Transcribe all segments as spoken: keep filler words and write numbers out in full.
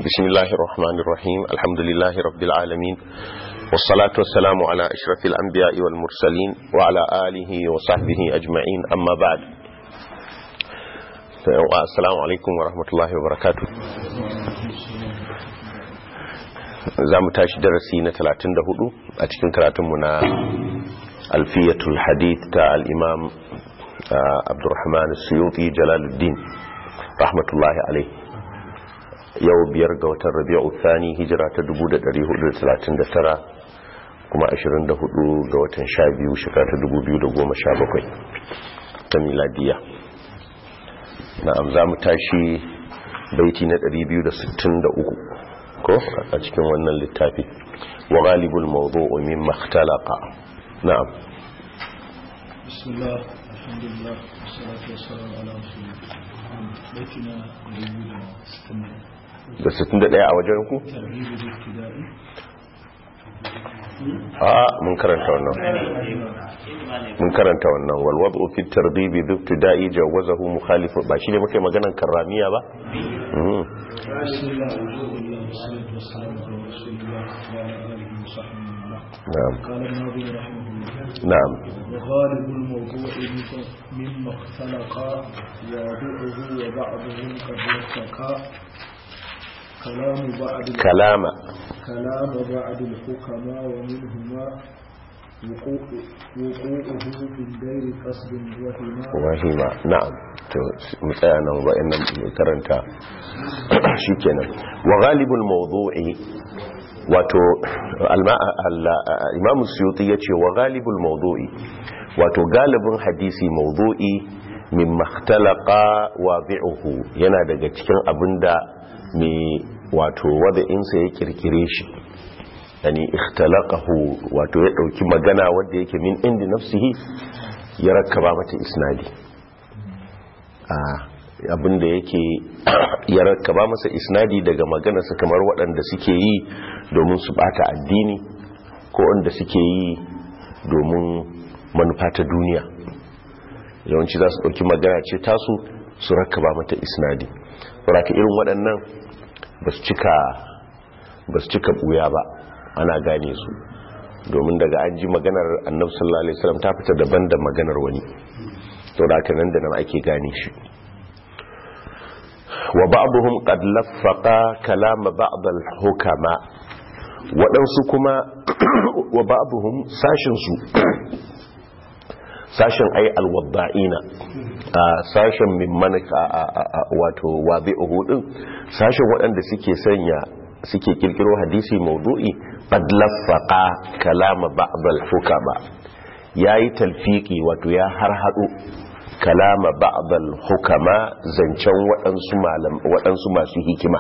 بسم الله الرحمن الرحيم الحمد لله رب العالمين والصلاة والسلام على أشرف الأنبياء والمرسلين وعلى آله وصحبه أجمعين أما بعد السلام عليكم ورحمة الله وبركاته. زام تاش درسينا ثلاثين دهودو أتكن كراتمنا ألفية الحديث تاع الإمام عبد الرحمن السيوطي جلال الدين رحمة الله عليه. yau biyar ga watan rabi'u thani hijira ta dubu da dari hudu da talatin da tara kuma ashirin da hudu ga watan sha biyu shekara ta dubu biyu da goma sha bakwai ta miladiya. na'am za mu tashi baiti na dari biyu da sittin da uku ko a cikin wannan littafi wa ghalibul mawdu'u mimma ikhtalaqa. na'am bismillah alhamdulillah wassalatu wassalamu ala rasulillah baitina dari biyu da sittin da sittin da ɗaya a wajen ku? a mun karanta wannan mun karanta wannan walwadu fi tarbibi dhibtu da'i jawazahu mukhalif ba shine muke maganan karramiya ba. na'am na'am وغالب الموضوع مما اختلق واضعه وبعضهم قد يتقى كلام بعض كلام كلام بعض الحكماء ومنهما وقوعه في الدير قصد وهما وهما نعم to mutsaya nan ba inda karanta shikenan wa ghalibul mawdu'i wato al-imam Suyuti yace wa ghalibul mawdu'i wato galibin hadisi mawdu'i mimma ikhtalaqa wabi'uhu yana daga cikin abinda mai wato wada'insa ya kirkire shi, yani ikhtalaqahu wato ya dauki magana wanda yake min indi nafsihi ya rakkaba mata isnadi. a abinda yake ya rakkaba masa isnadi daga maganarsa kamar waɗanda suke yi domin su bata addini ko wanda suke yi domin manufa ta duniya, yawanci za su dauki magana ce tasu su rakkaba mata isnadi. saboda irin waɗannan ba su cika ɓuya ba, ana gane su domin daga an ji maganar annabi sallallahu alaihi wasallam ta fita daban da maganar wani, to da haka nan da nan ake gane shi. wa ba'dhum qad laffaqa kalama ba'd al-hukama, waɗansu kuma wa ba'dhum sashin su sashin ay al-wadda'ina sashen mimman wato wabi'uhu din sashen waɗanda suke sanya suke kirkiro hadisi mawdu'i qad laffaqa kalama ba'd al-hukama, yayi talfiki wato ya harhado kalama ba'd al-hukama zancen waɗansu malam waɗansu masu hikima,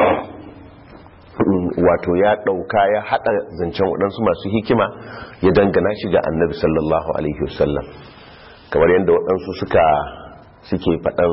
wato ya dauka ya hada zancen waɗansu masu hikima ya dangana shi ga annabi sallallahu alaihi wasallam, kamar yadda waɗansu suka suke faɗan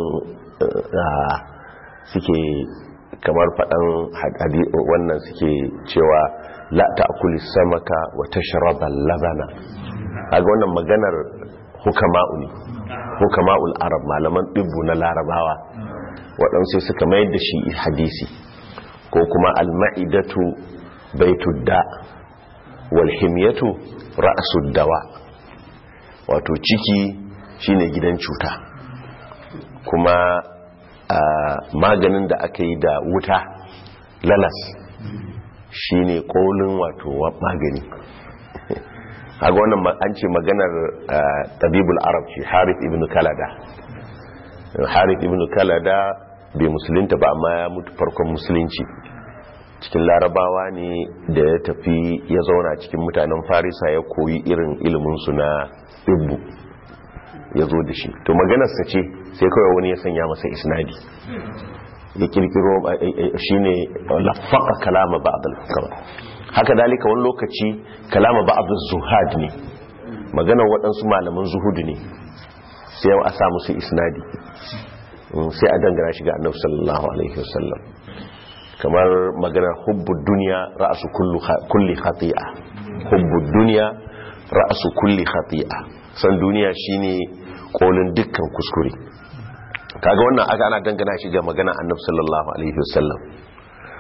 suke kamar faɗan wannan suke cewa la ta'kuli samaka wa tashraba labana. kaga wannan maganar hukama'u ne, hukama'ul arab, malaman dibbu na larabawa waɗansu suka mayar da shi hadisi. ko kuma al-ma'idatu baitud da wal himyatu ra'sud dawa, wato ciki shine gidan cuta, kuma maganin da aka yi da wuta lalas shine kolin wato magani. haga wannan an ce maganar tabibul arab ce Harith ibn Kalada. Harith ibn Kalada bai musulunta ba amma ya mutu farkon musulunci, cikin larabawa ne da ya tafi ya zauna cikin mutanen farisa ya koyi irin iliminsu na ibbu ya zo da shi. to maganarsa ce sai kawai wani ya sanya masa isnadi ya kirkiro shi ne lafaka kalama ba'd al-hukama. haka dalika wani lokaci kalama ba'd az-zuhad ne, maganar waɗansu malaman zuhudu ne, sai a sa musu isnadi sai a dangana shi ga annabi sallallahu alaihi wasallam, kamar maganar hubbud dunya ra'su kulli khati'a. hubbud dunya ra'su kulli khati'a, san duniya shine kolin dukkan kuskure. kaga wannan aka ana dangana shi ga magana annabi sallallahu alaihi wasallam.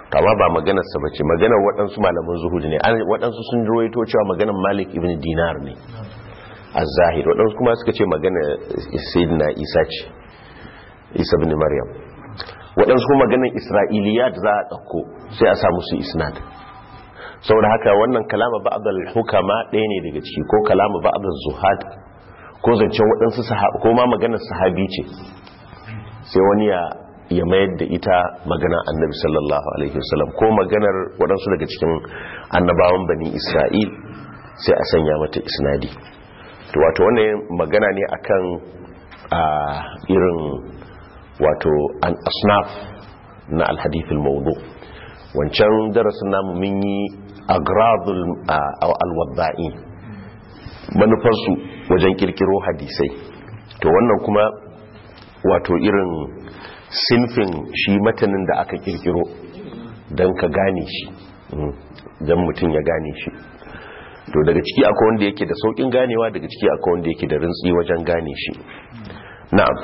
kama ba maganarsa ba ce maganar waɗansu malaman zuhudi ne waɗansu sun ruwaito cewa maganar malik ibn dinar ne az-zahid waɗansu kuma suka ce maganar sayyidina isa ce isa ibn maryam waɗansu kuma maganar isra'iliyat za a ɗauko sai a samu su isnad saboda haka wannan kalama ba'd al-hukama ɗaya ne daga ciki ko kalama ba'd az-zuhad ko zancen waɗansu sahabi ko ma maganar sahabi ce sai wani ya ya mayar da ita maganar annabi sallallahu alaihi wasallam ko maganar waɗansu daga cikin annabawan bani isra'il sai a sanya mata isnadi to wato wannan magana ne akan a irin wato an asnaf na alhadith almawdu wancan darasin namu mun yi agradul alwadda'in manufarsu wajen kirkiro hadisai to wannan kuma wato irin sinfin shi matanin da aka kirkiro don ka gane shi don mutum ya gane shi to daga ciki akwai wanda yake da saukin ganewa daga ciki akwai wanda yake da rintsi wajen gane shi na'am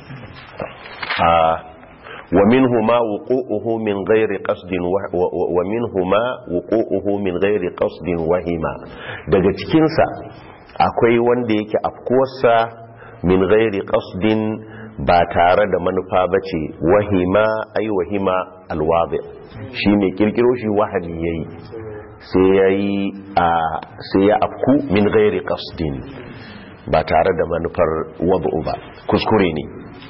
wa minhuma wuqu'uhu min ghairi qasdin wa minhuma wuqu'uhu min ghairi qasdin wahima daga cikin sa akwai wanda yake afkuwarsa min ghairi qasdin ba tare da manufa bace wahima ai wahima alwadi shine kirkiro shi wahali yayi sai yayi sai ya afku min ghairi qasdin ba tare da manufar wadu ba kuskure ne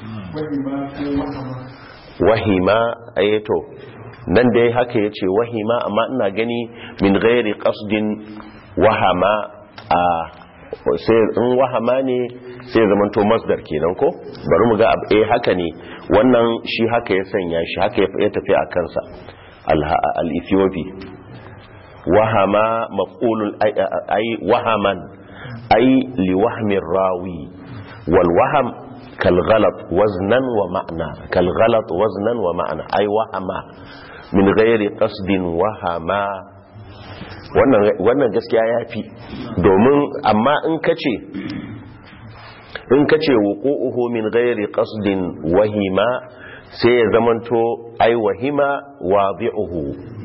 wahima ayato nan dai haka yace wahima amma ina gani min ghairi qasdin wahama a sai in wahama ne sai zaman to masdar kenan ko bari mu ga eh haka ne wannan shi haka ya sanya shi haka ya tafi a kansa al-Ethiopi wahama maf'ulul ay wahaman ay li wahmi rawi wal wahm kal ghalat waznan wa ma'na kal ghalat waznan wa ma'na ay wahama min ghairi qasdin wahama wannan wannan gaskiya yafi domin amma in kace in kace wuqu'uhu min ghairi qasdin wahima sai ya zamanto ay wahima wadi'uhu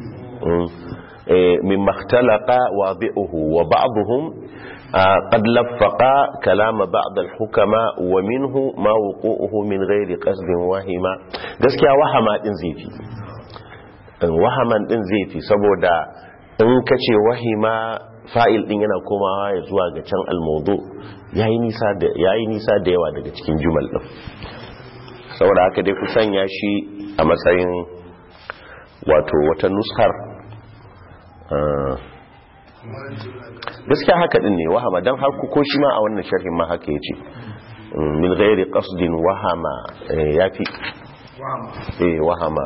من اختلق واضعه وبعضهم قد لفق كلام بعض الحكماء ومنه ما وقوعه من غير قصد وهما gaskiya wahama din zai fi wahaman din zai fi saboda in kace wahima fa'il din yana komawa ya zuwa ga can al-mawdu yayi nisa da yayi nisa da yawa daga cikin jumal din saboda haka dai ku sanya shi a matsayin wato wata nuskar gaskiya haka din ne wahama dan har ko shi ma a wannan sharhin ma haka yace min ghairi qasdin wahama yafi eh wahama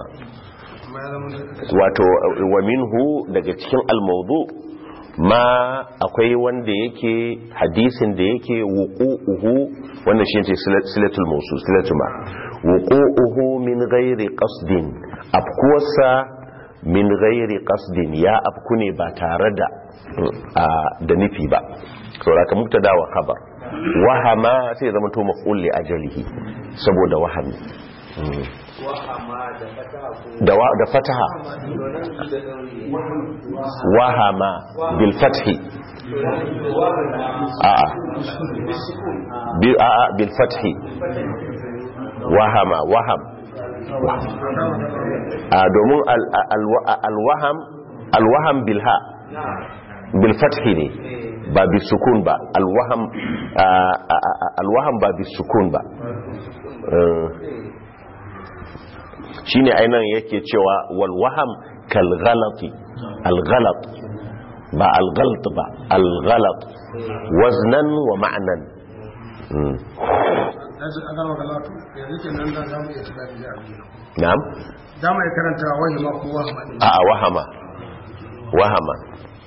wato wa minhu daga cikin al-mawdu ma akwai wanda yake hadisin da yake wuqu'uhu wannan shi ne silatul mawsul silatul ma wuqu'uhu min ghairi qasdin afkuwasa min ghairi qasdin ya afku ne ba tare da da nufi ba saboda ka mubtada wa khabar wahama sai zama to maf'ul li ajalihi saboda wahami da da fataha wahama bil fathi a a bil a bil fathi wahama waham a domin alwaham alwaham bilha bilfathi ne ba bisukun ba alwaham alwaham ba bisukun ba shine ainihin yake cewa walwaham kalghalati alghalat ba alghalt ba alghalat waznan wa ma'nan na'am dama ya karanta wahima ko wahama a a wahama wahama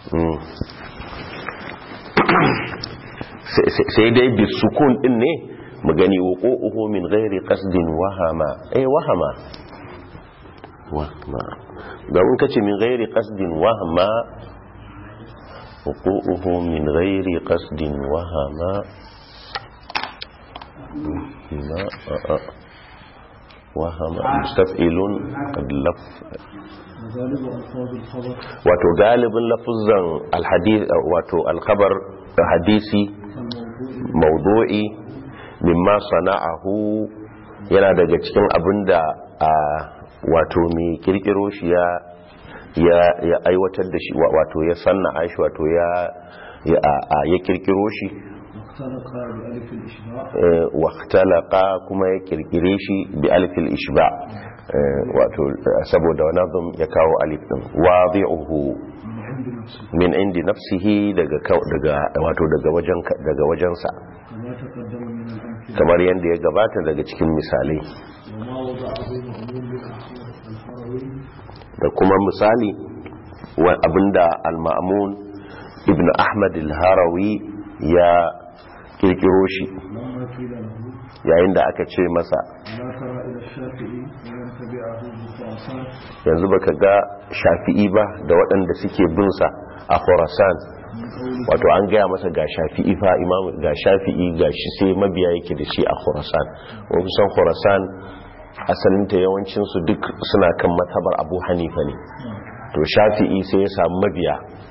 sai dai bi sukun din ne mu gani wuqu'uhu min ghairi qasdin wahama eh wahama wahama da mun kace min ghairi qasdin wahama wuqu'uhu min ghairi qasdin wahama ma a wahama mustaf'ilun qad laf وغالب ألفاظ الخبر wato galibin lafuzan alhadith wato alkhabar hadisi الموضوع mawdu'i mimma sana'ahu yana daga cikin abinda a wato mai kirkiro shi ya ya ya aiwatar da shi wato ya sanna aishi wato ya ya a- ya kirkiro shi واختلق بألف الإشباع eh, waqtalaqa kuma ya kirkire shi bi alfil ishba eh, wato eh, saboda nazm ya kawo alif din wadi'uhu من عند نفسه min indi nafsihi daga kau- daga wato daga wajen daga wajensa كما تقدم من الأمثلة kamar yadda ya gabata daga cikin misalai وما وضعه مأمون الحروي da kuma misali wa abinda al-ma'mun ibn ahmad al-harawi ya kirkiro shi لما قيل له yayin da aka ce masa ألا ترى إلى الشافعي ومن تبعه بخراسان yanzu baka ga shafi'i ba da waɗanda suke bin sa a khurasan من قوله wato an gaya masa ga shafi'i fa imam ga shafi'i ga shi sai mabiya yake da shi a khurasan wani san khurasan asalinta yawancin su duk suna kan mazhabar abu hanifa ne to shafi'i sai ya samu mabiya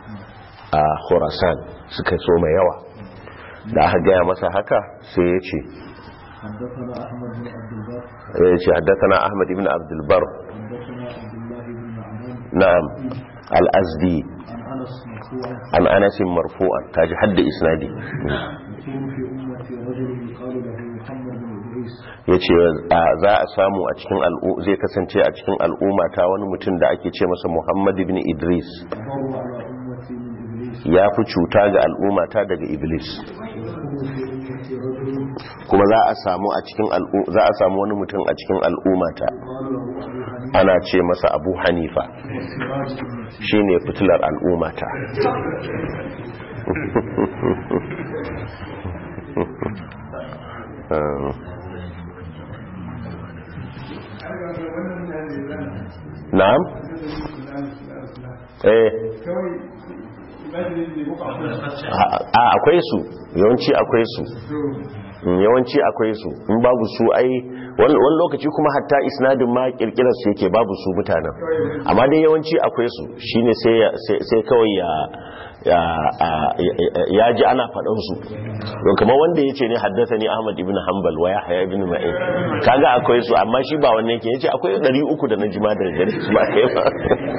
a khurasan suka so mai yawa da aka gaya masa haka sai ya ce حدثنا أحمد بن عبد البر ya ce haddathana ahmad ibn abdul bar حدثنا عبد الله بن معمر na'am al-azdi عن أنس مرفوعا an anas marfu'an kaji hadda isnadi يكون في أمتي رجل يقال له محمد بن إدريس yace a- za a samu a cikin al'u zai kasance a cikin al'umma ta wani mutum da ake ce masa Muhammad ibn Idris أضر على أمتي من إبليس ya fi cuta ga al'umma ta daga Iblis يكون في أمتي رجل kuma za a samu a cikin al'u za a samu wani mutum a cikin al'umma ta يقال له أبو حنيفة ana ce masa Abu Hanifa وسراج أمتي shine fitilar al'umma ta na'am eh a akwai su yawanci akwai su Mm, yawanci akwai su in babu su ai wani wani lokaci kuma hatta isnadin ma kirkirar su yake babu su mutanen amma dai yawanci akwai su shine sai ya- sai sai kawai ya ya a- ya- ya ji ana faɗan su to kamar wanda yace ne haddathani Ahmad ibn Hanbal wa Yahya ibn Ma'in kaga akwai su amma shi ba wannan yake yace akwai ɗari uku da na jima da gare su ba kai ba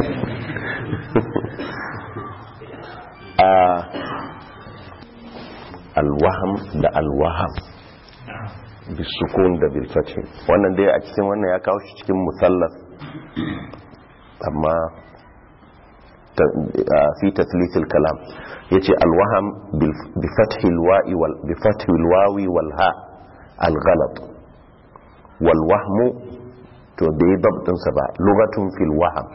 a alwaham da alwaham bisukun da bilfatin wannan dai a cikin wannan ya kawo shi cikin musallas amma fi tatlithil kalam yace alwaham bi fathil wa'i wal bi fathil wawi wal ha al ghalat wal wahmu to bai dabtin sa ba lugatun fil waham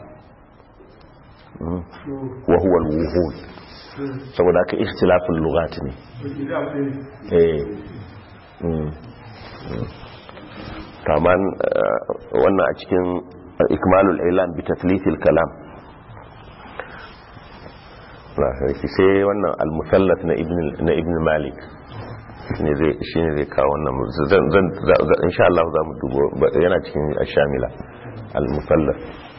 wa huwa al wuhul saboda haka ikhtilafin lughat ne eh kaman wannan a cikin ikmalul ilan bi tatlithil kalam la sai wannan al-musallat na ibn na ibn malik ne zai shine zai kawo wannan zan zan insha Allah za mu dubo yana cikin ash-shamila al-musallat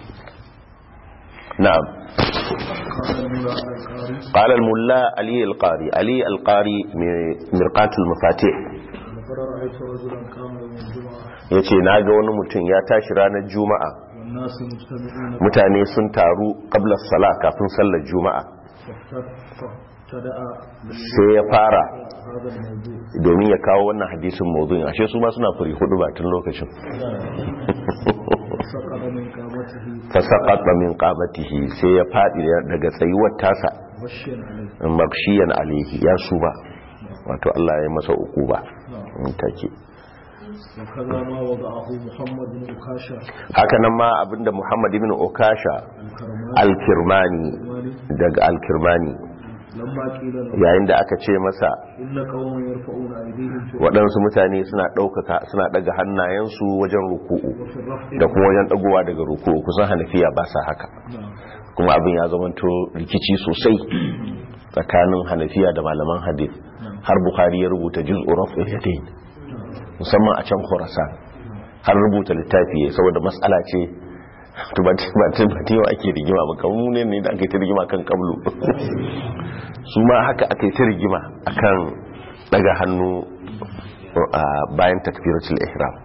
na'am قال الملا علي القاري علي القاري مرقات المفاتيح لقد رأيت رجلا قام يوم الجمعة yace naga wani mutum ya tashi ranar juma'a والناس مجتمعون mutane sun taru qabla sala kafin sallar juma'a فابتدأ sai ya fara هذا الموضوع domin ya kawo wannan hadisin mawdu'in ashe su ma suna furi hudu ba tun lokacin فسقط من قامته fasaqata min qabatihi sai ya fadi daga tsayuwar tasa غشيا عليه makshiyan alaihi ya suba wato Allah ya masa ukuba in take وكذا ما وضعه محمد بن أكاشة haka nan ma abinda Muhammad ibn Ukasha الكرماني al-Kirmani daga al-Kirmani لما قيل له yayin da aka ce masa إن قوم يرفعون أيديهم في waɗansu mutane suna ɗaukaka suna ɗaga hannayensu wajen ruku'u وفي الرفع da kuma wajen ɗagowa daga ruku'u kusan hanafiya ba sa haka نعم kuma abin ya zamanto rikici sosai tsakanin hanafiya da malaman hadith har bukhari ya rubuta juz'u raf'il yadayn musamman a can khurasan har rubuta littafi saboda matsala ce to ba ta yau ake rigima ba kamar ne ne da ake ta rigima kan kablu su ma haka ake ta rigima akan daga hannu bayan takbiratul ihram.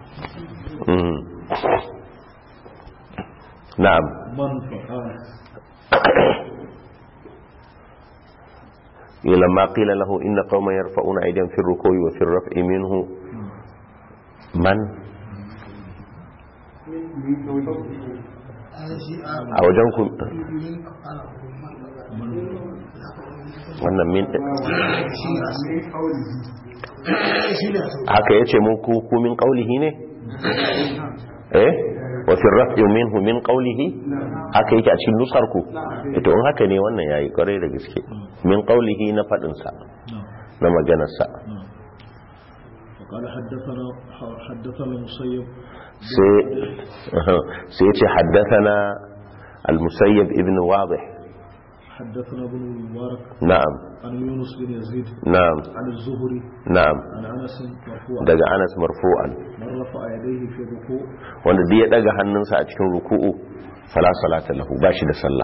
na'am لما قيل له إن قوما يرفعون أيديهم في الركوع وفي الرفع منه من a wajen ku wannan min haka yace mun ku ku min qaulihi ne eh wa fi raf'i minhu min qaulihi haka yake a cikin nusar ku to in haka ne wannan yayi kare da gaske min qaulihi na fadin sa na maganar sa قال حدثنا حدثنا المسيب sai yace haddathana al-musayyib ibn wadih حدثنا ابن المبارك نعم عن يونس بن يزيد نعم عن الزهري نعم عن انس مرفوعا daga Anas marfu'an من رفع يديه في الركوع wanda da ya daga hannunsa a cikin ruku'u fala salata lahu bashi da sallah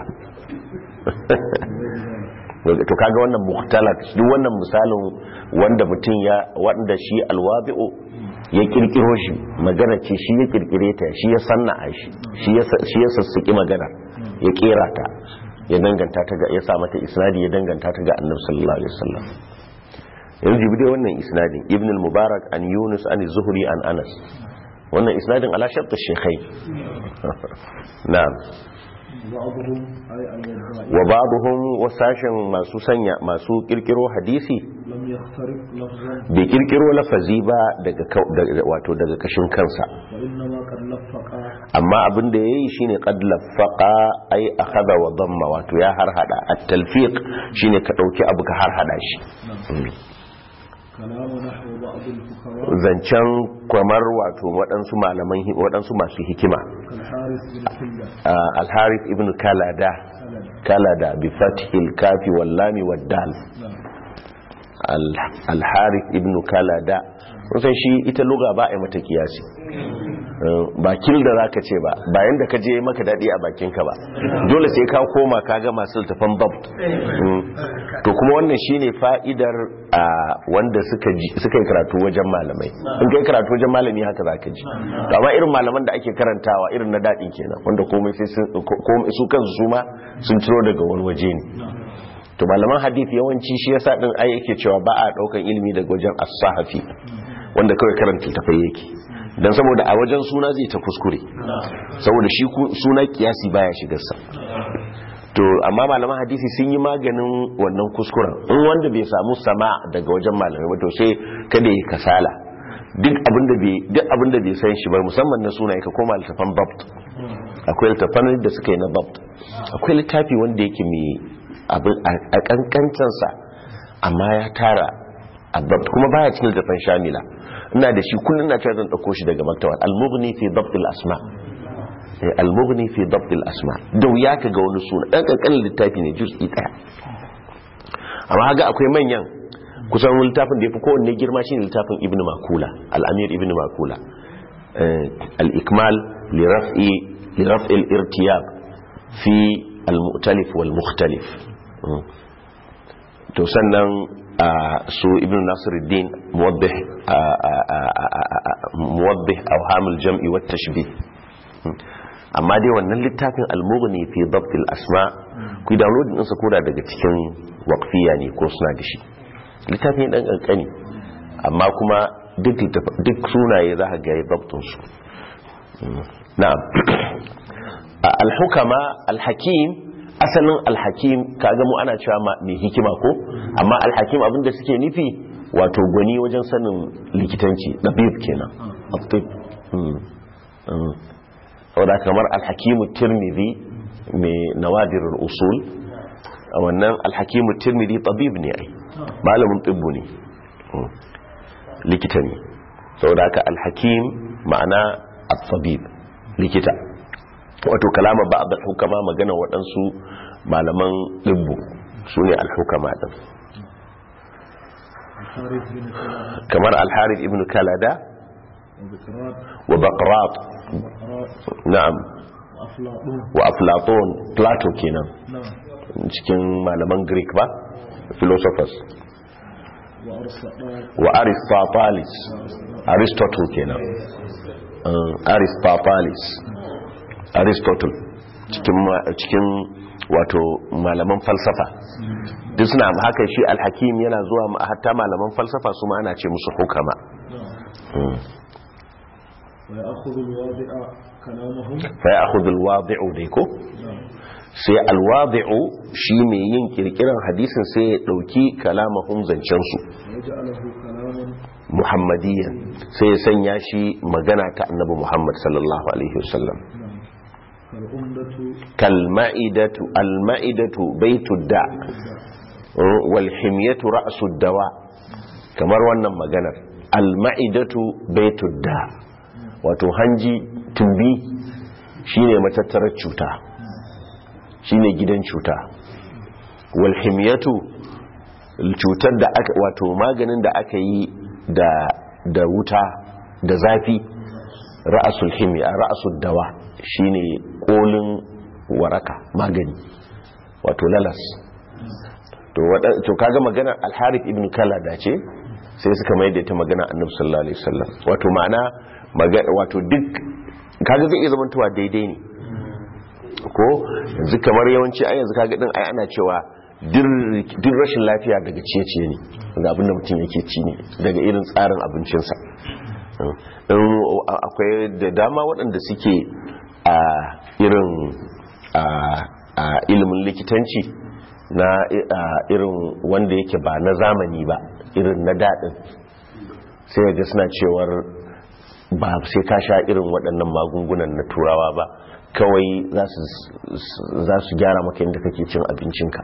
to kaga wannan mukhtalat duk wannan misalin wanda mutum ya wanda shi alwabi'u ya kirkiro shi magana ce shi ya kirkire ta shi ya sanna shi shi ya shi ya sassaki magana ya kera ta ya danganta ta ga ya sa mata isnadi ya danganta ta ga Annabi sallallahu alaihi wasallam yanzu jibi dai wannan isnadin Ibn al-Mubarak an Yunus an Zuhri an Anas wannan isnadin ala shart al-shaykhain na'am wa ba'dhum wasashin masu sanya masu kirkiro hadisi bai kirkiro lafazi ba daga wato daga kashin kansa amma abin da yayi shine qad lafaqa ay akhadha wa damma wato ya harhada at-talfiq shine ka dauki abu ka harhada shi zancen kwamar wato waɗansu malaman waɗansu masu hikima al-harith ibn kalada kalada bi fathil kafi wal lam wad dal al-harith ibn kalada kusan shi ita lugha ba ai mata kiyasi ba kil da zaka ce ba bayan da ka je maka dadi a bakin ka ba dole sai ka koma ka ga masu tafan babt to kuma wannan shine fa'idar wanda suka ji suka yi karatu wajen malamai in kai karatu wajen malami haka zaka ji to amma irin malaman da ake karantawa irin na dadin kenan wanda komai sai komai su kansu su ma sun ciro daga wani waje ne to malaman hadith yawanci shi yasa din ai yake cewa ba a daukan ilimi daga wajen as-sahafi wanda kawai karanta tafai yake dan saboda a wajen suna zai ta kuskure saboda shi suna kiyasi baya shigar sa to amma malaman hadisi sun yi maganin wannan kuskuren in wanda bai samu sama daga wajen malamai ba to sai kada yi kasala duk abinda bai duk abinda bai san shi ba musamman na suna ka koma littafan babt akwai littafan da suka yi na babt akwai littafi wanda yake mai abin a kankancan sa amma ya tara a babt kuma baya cikin littafan shamila ina da shi kullun na cewa zan dauko shi daga maktaba al-mughni fi dabt al-asma al-mughni fi dabt al-asma da wuya ka ga wani suna dan kankanin littafi ne juz'i daya amma ga akwai manyan kusan littafin da yafi kowanne girma shine littafin ibnu makula al-amir ibnu makula al-ikmal li raf'i li raf'i al-irtiyab fi al-mu'talif wal mukhtalif to sannan su ibn nasiruddin muwaddih muwaddih awham al-jam'i wat tashbih amma dai wannan littafin al-mughni fi dabt al-asma ku download din sa koda daga cikin waqfiya ne ko suna da shi littafin dan kankani amma kuma duk duk sunaye za ka ga dabtun su na'am al-hukama al-hakim asalin al-hakim kaga mu ana cewa mai hikima ko amma al-hakim abinda suke nufi wato gwani wajen sanin likitanci dabib kenan at-tib wadda kamar alhakimu tirmidhi mai nawadirul usul a wannan alhakimu tirmidhi tabib ne ai malamin tibbu ne likita ne saboda haka alhakim ma'ana at-tabib likita wato kalama ba da hukama magana waɗansu malaman tibbu su ne alhukama din kamar alharith ibn kalada وبقراط wa baqrat وبقراط na'am وأفلاطون wa aflatun plato kenan نعم cikin malaman greek ba philosophers وأرسطاط wa aristotelis aristotle kenan uh, aristotelis aristotle cikin ma- cikin wato malaman falsafa duk suna haka shi alhakim yana zuwa ma- hatta malaman falsafa su ma ana ce musu hukama نعم ويأخذ الواضع كلامهم fa ya'khudhu alwadi'u dai ko نعم sai alwadi'u shi mai yin kirkiran hadisin sai ya dauki kalamahum zancen su ويجعله كلاما muhammadiyan sai ya sanya shi magana ta annabi muhammad sallallahu alaihi wasallam نعم كالأمدة kalma'idatu alma'idatu baitud da wal himyatu ra'sud dawa kamar wannan maganar alma'idatu baitud da wato hanji tumbi shine matattarar cuta shine gidan cuta wal himyatu cutar da aka wato maganin da aka yi da da wuta da zafi ra'asul himya ra'asud dawa shine kolin waraka magani wato lalas to wada to kaga magana al-harith ibn kalada ce sai suka mai da ita magana annabi sallallahu alaihi wasallam wato ma'ana magana wato duk kaga zai iya zamantowa daidai ne ko yanzu kamar yawanci ai yanzu kaga din ai ana cewa duk rashin lafiya daga ciye-ciye ne daga abinda mutum yake ci ne daga irin tsarin abincinsa akwai da dama waɗanda suke a irin a ilimin likitanci na irin wanda yake ba na zamani ba irin na daɗin sai ga suna cewar ba sai ka sha irin waɗannan magungunan na turawa ba kawai za su gyara maka yadda kake cin abincinka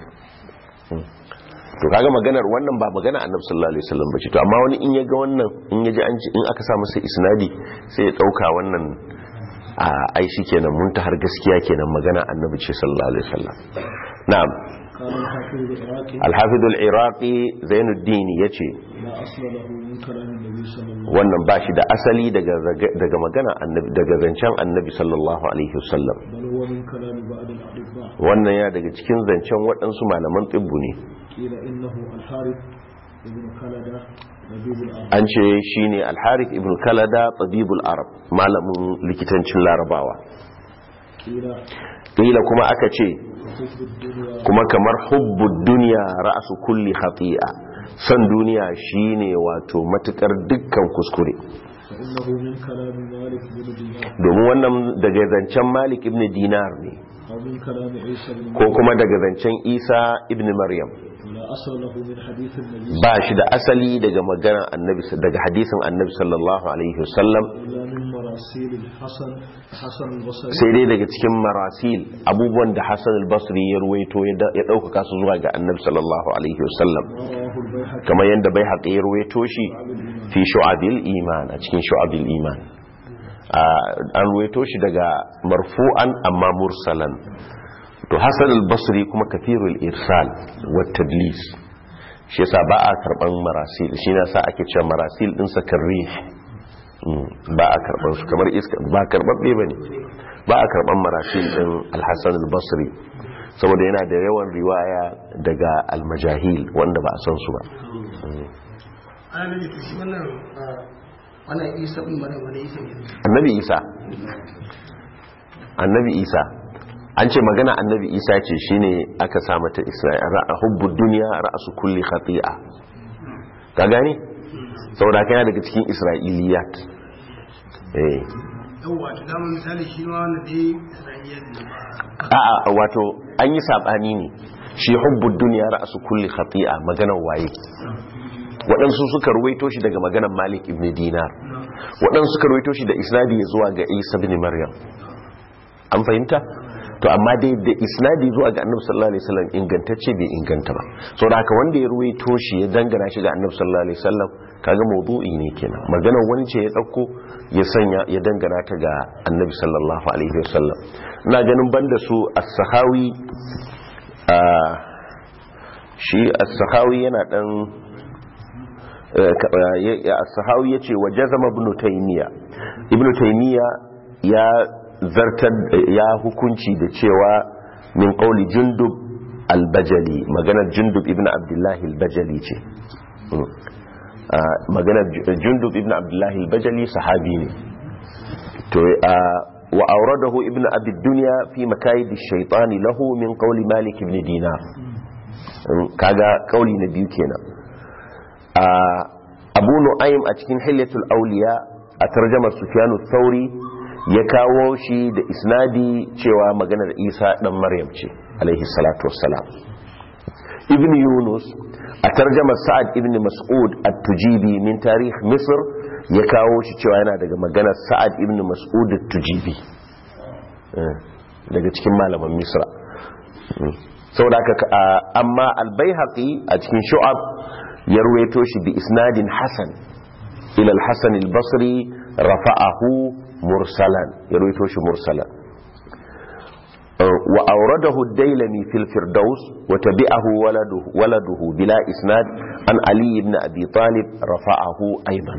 to kaga maganar wannan ba magana annabi sallallahu alaihi wasallam bace to amma wani in ya ga wannan in ya ji an ci in aka sa masa isnadi sai ya dauka wannan a ai shikenan mun ta har gaskiya kenan magana annabi ce sallallahu alaihi wasallam na'am قال الحافظ العراقي al-hafiz al-iraqi zainuddin yace لا أصل له من كلام النبي صلى الله عليه وسلم wannan ba shi da asali daga daga magana annabi daga zancen annabi sallallahu alaihi wasallam بل هو من كلام بعض الأطباء wannan ya daga cikin zancen waɗansu malaman tibbu ne قيل إنه الحارث ابن كلدة نبيب الأرض an ce shine al-harith ibn kalada tabibul arab malamin likitancin larabawa قيل kila kuma aka ce حب الدنيا kuma kamar hubbud dunya ra'su kulli khati'a san duniya shine wato matukar dukkan kuskure فإنه من كلام مالك بن دينار domin wannan daga zancen malik ibn dinar ne أو من كلام عيسى بن ko kuma daga zancen isa ibn maryam ولا أصل له من حديث النبي ba shi da asali daga magana annabi daga hadisin annabi sallallahu alaihi wasallam إلا من مراسيل الحسن حسن البصري sai dai daga cikin marasil abubuwan da Hassan al-Basri ya ruwaito ya ɗaukaka su zuwa ga annabi sallallahu alaihi wasallam ورواه البيهقي kamar yadda bai haƙe ya ruwaito shi fi shu'abil iman a cikin shu'abil iman an ruwaito shi daga marfu'an amma mursalan to Hassan al-Basri kuma kathirul irsal wa tadlis shi yasa ba a karban marasil shi yasa ake cewa marasil din sa karrih ba a karban su kamar iska ba karbabbe bane ba a karban marasil din al-Hassan al-Basri saboda yana da yawan riwaya daga al-majahil wanda ba a san su ba ana da shi wannan wannan isa din bane wani isa ne annabi Isa annabi Isa an ce magana annabi Isa ce shine aka sa mata Isra'ila hubbud dunya ra'su kulli khati'a ka gani saboda kana daga cikin isra'iliyat eh yawa to da misali shi ma wannan dai isra'iliya ne a'a wato an yi sabani ne shi hubbud dunya ra'su kulli khati'a maganar waye waɗansu suka ruwaito shi daga maganar Malik ibn Dinar waɗansu suka ruwaito shi da isnadi zuwa ga Isa ibn Maryam an fahimta to amma dai da isnadi zuwa ga Annabi sallallahu alaihi wasallam ingantacce bai inganta ba saboda haka wanda ya ruwaito shi ya dangana shi ga Annabi sallallahu alaihi wasallam kaga mawdu'i ne kenan maganar wani ce ya dauko ya sanya ya dangana ta ga Annabi sallallahu alaihi wasallam ina ganin banda su as-Sakhawi a shi as-Sakhawi yana dan as-sahawi yace wa jazama ibn taymiya ibn taymiya ya zartar ya hukunci da cewa min qawli jundub al-bajali maganar jundub ibn abdullah al-bajali ce maganar jundub ibn abdullah al-bajali sahabi ne to wa awradahu ibn abi dunya fi makayid ash-shaytan lahu min qawli malik ibn dinar kaga kauli na biyu kenan abu nu'aym a cikin hilyatul awliya a tarjamar sufyanu thauri ya kawo shi da isnadi cewa maganar isa dan maryam ce alaihi salatu wassalam ibn yunus a tarjamar sa'ad ibn mas'ud at-tujibi min tarikh misr ya kawo shi cewa yana daga maganar sa'ad ibn mas'ud at-tujibi daga cikin malaman misra saboda haka amma al-baihaqi a cikin shu'ab ya ruwaito shi bi isnadin hasan ila al-hasan al-basri rafa'ahu mursalan ya ruwaito shi mursalan wa awradahu ad-dailami fil firdaus wa tabi'ahu waladuhu waladuhu bila isnad an ali ibn abi talib rafa'ahu aidan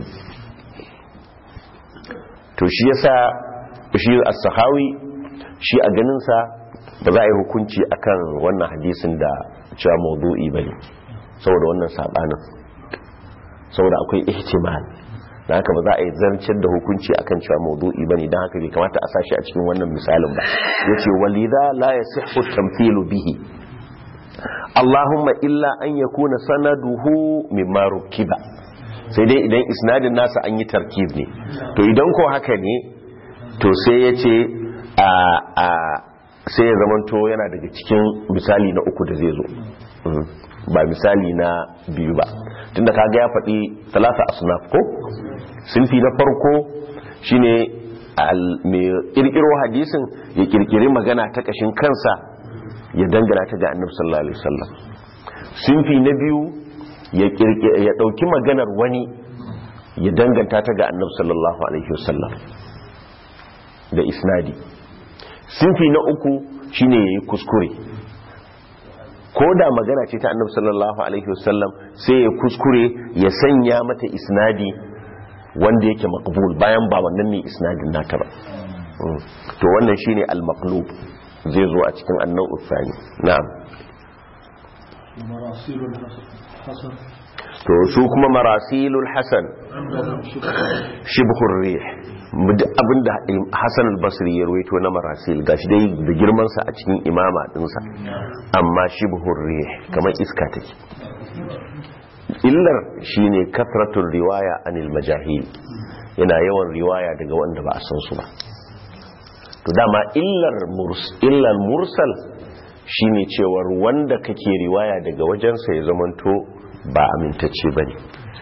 to shi yasa shi as-sahawi shi a ganin sa ba za a yi hukunci akan wannan hadisin da cewa mawdu'i bane saboda wannan sabanin saboda akwai ihtimal dan haka ba za a yi zancen da hukunci akan cewa mawdu'i bane dan haka bai kamata a sashi a cikin wannan misalin ba yace walidha la yasihhu tamthilu bihi Allahumma illa an yakuna sanaduhu mimma rukiba sai dai idan isnadin nasa an yi tarkib ne to idan ko haka ne to sai yace a a sai ya zamanto yana daga cikin misali na uku da zai zo ba misali na biyu ba tunda kaga ya faɗi talata asnaf ko sinfi na farko shine mai kirkiro hadisin ya kirkiri magana ta kashin kansa ya dangana ta ga annabi sallallahu alaihi wasallam sinfi na biyu ya kirkiri ya dauki maganar wani ya danganta ta ga annabi sallallahu alaihi wasallam da isnadi sinfi na uku shine yayi kuskure ko da magana ce ta annabi sallallahu alaihi wasallam sai ya kuskure ya sanya mata isnadi wanda yake maqbul bayan ba wannan ne isnadin nata ba to wannan shine al-maqlub zai zo a cikin annau tsani na'am marasilul hasan to su kuma marasilul hasan shibhur rih abinda Hassan al-Basri ya ruwaito na marasil gashi dai da girman sa a cikin imama dinsa amma shibhur rih kamar iska take illar shine kathratul riwaya anil majahil yana yawan riwaya daga wanda ba a san su ba to dama illar murs illal mursal shine cewar wanda kake riwaya daga wajensa ya zamanto ba amintacce bane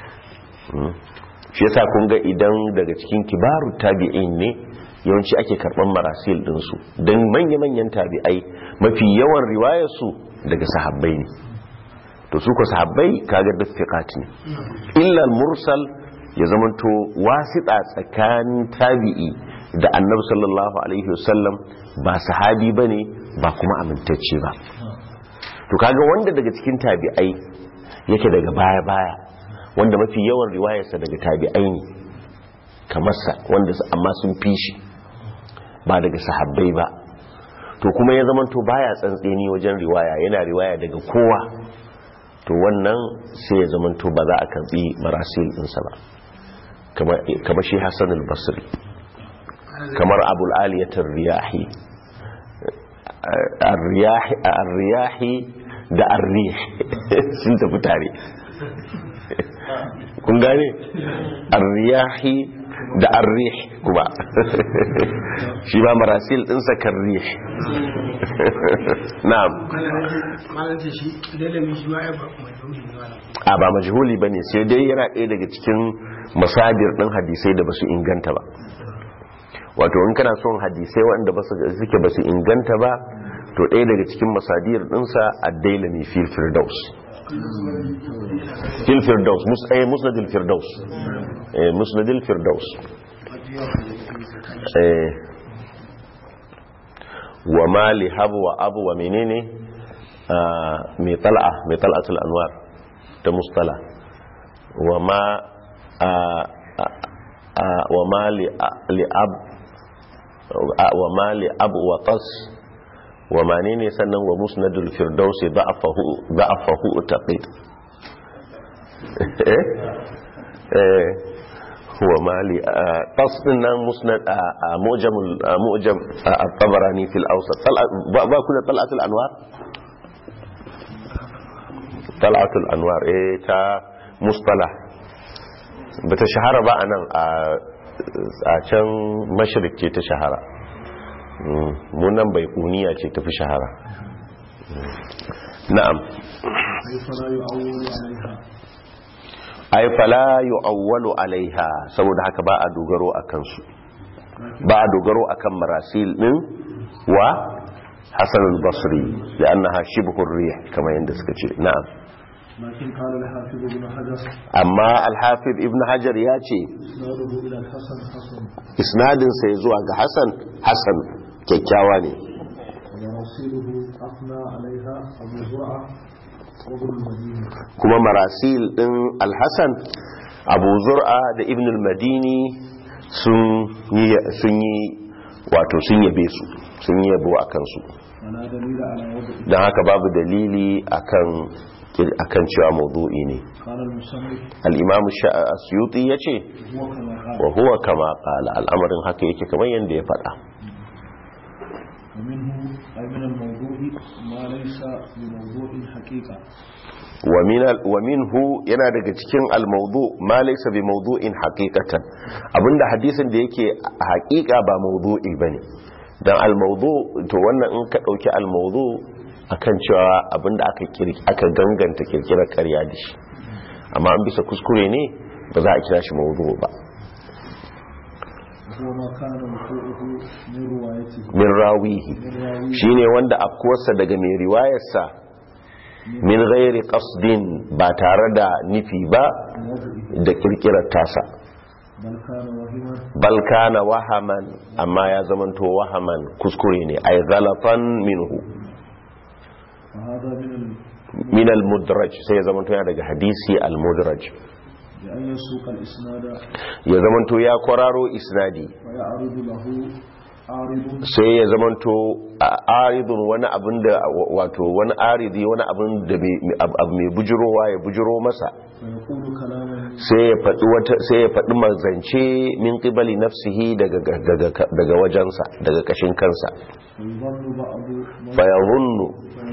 shi yasa kun ga idan daga cikin kibaru tabi'in ne yawanci ake karban marasil din su dan manya-manyan tabi'ai mafi yawan riwayar su daga sahabbai ne to su ko sahabbai kaga da fiqat ne illa mursal ya zamanto wasita tsakanin tabi'i da annabi sallallahu alaihi wasallam ba sahabi bane ba kuma amintacce ba to kaga wanda daga cikin tabi'ai yake daga baya-baya wanda mafi yawan riwayarsa daga tabi'ai ne kamar sa wanda amma sun fi shi ba daga sahabbai ba to kuma ya zamanto baya tsantseni wajen riwaya yana riwaya daga kowa to wannan sai ya zamanto ba za a karbi marasil ɗinsa ba kamar shi Hassan al-Basri kamar Abul Aliyat ar-Riyahi ar-Riyahi da ar-Rih sun tafi tare kun gane ar-Riyahi da ar-Rih kuma shi ba marasil ɗinsa kan-Rih na'am a ba majhuli bane sai dai yana ɗaya daga cikin masadir ɗin hadisai da basu inganta ba wato in kana son hadisai waɗanda suke basu inganta ba to ɗaya daga cikin masadir ɗinsa ad-Dailami fil Firdaus fil Firdaus musnad musnad al-Firdaus eh musnad al-Firdaus eh wa mali habu wa abu wa menene mai tal'a mai tal'atul anwar ta mustala wa ma wa ma li ab wa ma li ab wa qas wa ma ne sannan wa musnadul firdausi da'afahu da'afahu taqid eh wa ma li qas nan musnad mujam mujam at-tabarani fil awsat ba kullu tal'atul anwar tal'atul anwar eh ta mustalah bata shahara ba anan a can mashrik ce ta shahara munan bai kuniya ce tafi shahara na'am ay fala yu'awwalu alaiha saboda haka ba a dogaro akan su ba a dogaro akan marasil din wa Hasan al-Basri li'annaha shibhu ar-rih kamar yanda suka ce na'am lakin qala al-hafiz ibn hajar amma al-hafiz ibn hajar ya ce isnadin sai zuwa ga Hasan Hasan kyakkyawa ne kuma marasil din al-Hasan Abu Zur'a da Ibn al-Madini sun yi wato sun yabe su sun yabo akan su dan haka babu dalili akan akan cewa mawdu'i ne al-Imam Asyuti yace wa huwa kama qala al'amarin haka yake kamar yanda ya faɗa wa minhu yana daga cikin al-mawdu' ma laysa bi mawdu'in haqiqatan abinda hadisin da yake haqiqa ba mawdu'i bane dan al-mawdu' to wannan in ka dauki al-mawdu' akan cewa abinda aka kirki aka ganganta kirkirar ƙarya da shi amma an bisa kuskure ne ba za a kira shi mawdu' ba min rawihi shine wanda afkuwarsa daga mai riwayarsa min ghairi qasdin ba tare da nufi ba da kirkirar tasa bal kana wahaman amma ya zamanto wahaman kuskure ne ay ghalatan minhu min al-mudraj sai ya zamanto yana daga hadisi al-mudraj ya zamanto ya kwararo isnadi sai ya zamanto aridun wani abin da wato wani aridi wani abin da abu mai bujirowa ya bujiro masa sai ya faɗi wata sai ya faɗi mazance min qibali nafsihi daga daga daga wajensa daga kashin kansa fa yadhunnu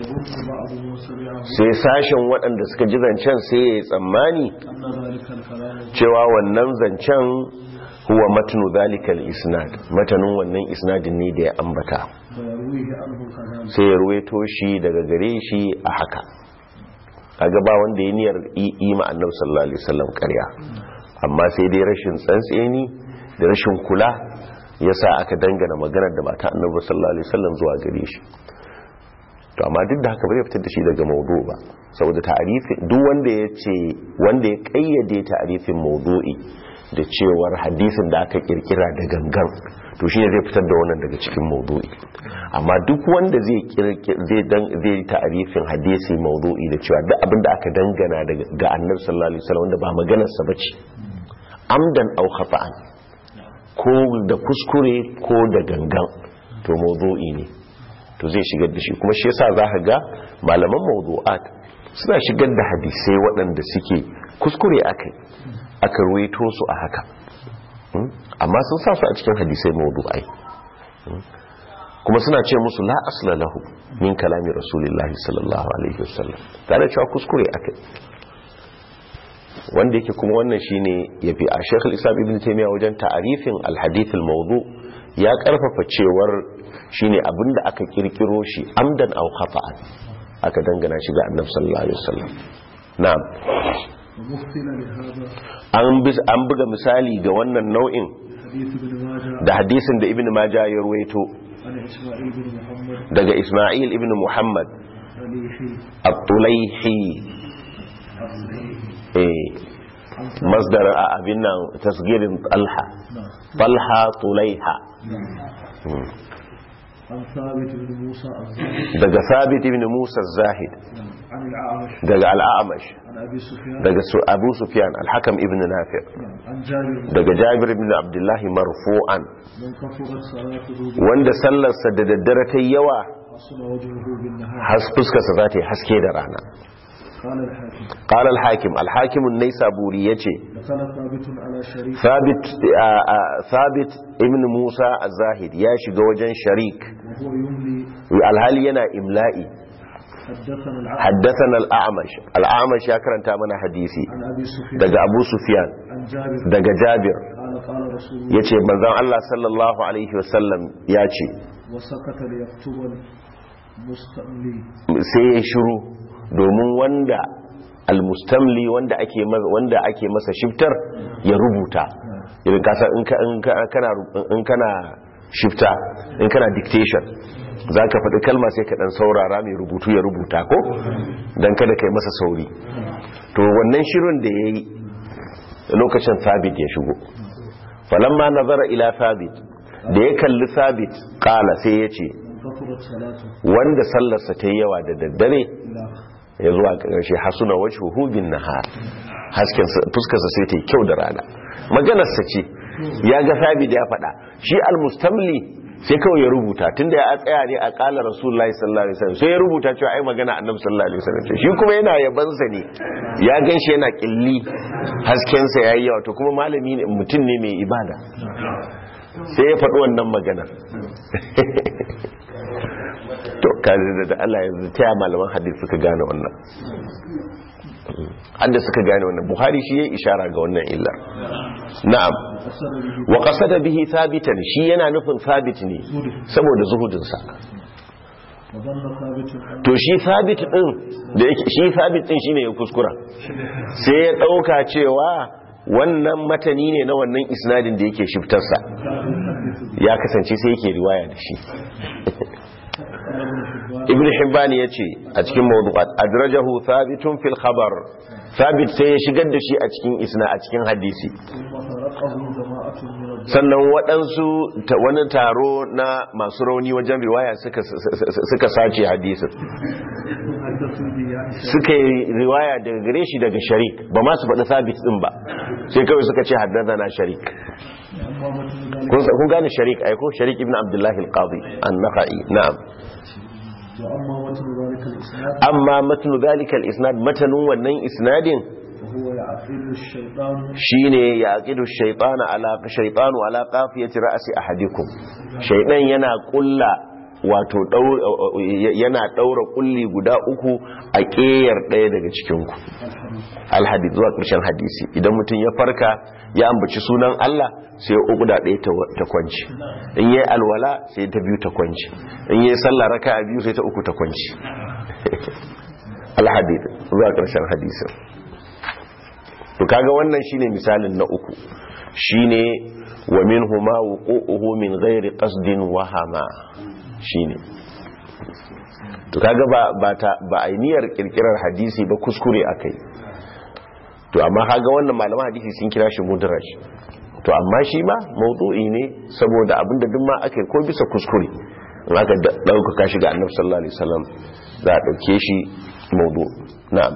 sai sashen waɗanda suka ji zancen sai ya tsammani cewa wannan zancen huwa matnu zalikal isnad matanin wannan isnadin ne da ya ambata sai ya ruwaito shi daga gare shi a haka kaga ba wanda ya niyyar ima annabi sallallahu alaihi wasallam ƙarya amma sai dai rashin tsantseni da rashin kula yasa aka dangana maganar da mata annabi sallallahu alaihi wasallam zuwa gare shi to amma duk da haka ba zai fitar da shi daga mawdu ba saboda ta'arifin duk wanda ya ce wanda ya kayyade ta'arifin mawdu'i da cewar hadisin da aka kirkira da gangan to shine zai fitar da wannan daga cikin mawdu'i amma duk wanda zai zai dan zai ta'arifin hadisi mawdu'i da cewa duk abin da aka dangana daga ga Annabi sallallahu alaihi wasallam wanda ba maganar sa bace amdan aw khata'an ko da kuskure ko da gangan to mawdu'i ne to zai shigar da shi kuma shi yasa zaka ga malaman mawdu'at suna shigar da hadisai waɗanda suke kuskure akai aka ruwaito su a haka amma sun sa su a cikin hadisai mawdu'ai kuma suna ce musu la asla lahu min kalami rasulillahi sallallahu alaihi wasallam tare cewa kuskure akai wanda yake kuma wannan shine yafi a Sheikh al-Islam Ibn Taymiyyah wajen ta'arifin al-hadith al-mawdu' ya karfafa cewar shine abinda aka kirkiro shi amdan aw khata'an aka dangana shi ga Annabi sallallahu alaihi wasallam na'am an buga misali ga wannan nau'in da hadisin da Ibn Majah ya ruwaito daga Isma'il ibn Muhammad at-Tulayhi eh masdar a abin nan tasgirin Talha Talha Tulayha daga Thabit ibn Musa az-Zahid عن الأعمش daga al-a'mash عن أبي سفيان daga su abu sufyan al-hakam ibn nafi' عن جابر daga jabir ibn abdullah marfu'an من كفرت صلاته wanda sallarsa da daddare ta yawa حصل وجهه بالنهار has fuskarsa za ta yi haske da rana قال الحاكم قال الحاكم الحاكم النيسابوري yace دخل ثابت على شريك ثابت آه، آه، ثابت ابن موسى الزاهد ya shiga wajen sharik وهو يملي alhali yana imla'i حدثنا العبد حدثنا الأعمش الأعمش ya karanta mana hadisi عن أبي سفيان daga Abu Sufyan عن جابر daga Jabir قال قال رسول الله yace manzon Allah sallallahu alaihi wasallam yace وسكت ليكتب المستملي sai ya shiru domin wanda almustamli wanda ake wanda ake masa shiftar ya rubuta idan ka san in ka in kana in kana shifta in kana dictation zaka faɗi kalma sai ka dan saurara mai rubutu ya rubuta ko dan kada kai masa sauri to wannan shirin da yayi lokacin Thabit ya shigo falamma nazara ila Thabit da ya kalli Thabit kala sai ya ce كفرت صلاته wanda sallarsa ta yi yawa da daddare إلى ya zuwa ƙarshe hasuna wajhuhu bin nahar hasken fuskarsa sai ta yi kyau da rana maganarsa ce ya ga Thabit ya faɗa shi almustamli sai kawai ya rubuta tunda ya tsaya ne a ƙalar rasulullahi sallallahu alaihi wasallam sai ya rubuta cewa ai magana annabi sallallahu alaihi wasallam shi kuma yana yabansa ne ya ganshi yana killi haskensa yayi yawa to kuma malami ne mutum ne mai ibada sai ya faɗi wannan magana to kaji da Allah yanzu taya malaman hadith suka gane wannan hadda suka gane wannan Buhari shi yayi ishara ga wannan illar na'am wa qasada bihi thabitan shi yana nufin thabit ne saboda zuhudin sa وظن ثابت أن to shi thabit din da yake shi thabit din shine ya kuskura sai ya dauka cewa wannan matani ne na wannan isnadin da yake shiftar sa ya kasance sai yake riwaya da shi ibn hibban yace a cikin mawdu'at adrajahu thabitun fil khabar thabit sai ya shigar da shi a cikin isna a cikin hadisi ثم فرقه جماعة من الجماعة sannan waɗansu ta- wani taro na masu rauni wajen riwaya suka suka sace hadisin حدثوا به عائشة suka yi riwaya daga gare shi daga sharik ba ma su faɗi thabit din ba sai kawai suka ce haddathana sharik أما مثل ذلك kun kun gane sharik ai ko sharik ibn abdullah al-qadi an-nakhai na'am وأما مثل ذلك الإسناد amma matnu dhalika al-isnad matanun wannan isnadin وهو يعقد الشيطان shine yaqidu shaytana ala shaytanu ala qafiyati ra'si ahadikum shaydan yana kulla wato daur yana daura kulli guda uku a keyar daya daga cikin ku alhadith zuwa karshen hadisi idan mutum ya farka ya ambaci sunan Allah sai uku da daya ta ta kwanci in yayi alwala sai ta biyu ta kwanci in yayi sallah raka'a biyu sai ta uku ta kwanci alhadith zuwa karshen hadisin to kaga wannan shine misalin na uku shine wa minhuma wuqu'uhu min ghairi qasdin wahama shine to kaga ba ba ta ba ainiyar kirkirar hadisi ba kuskure akai to amma kaga wannan malaman hadisi sun kira shi mudraj to amma shi ma mawdu'i ne saboda abinda duk ma akai ko bisa kuskure in aka dauka kashi ga annabi sallallahu alaihi wasallam za a dauke shi mawdu na'am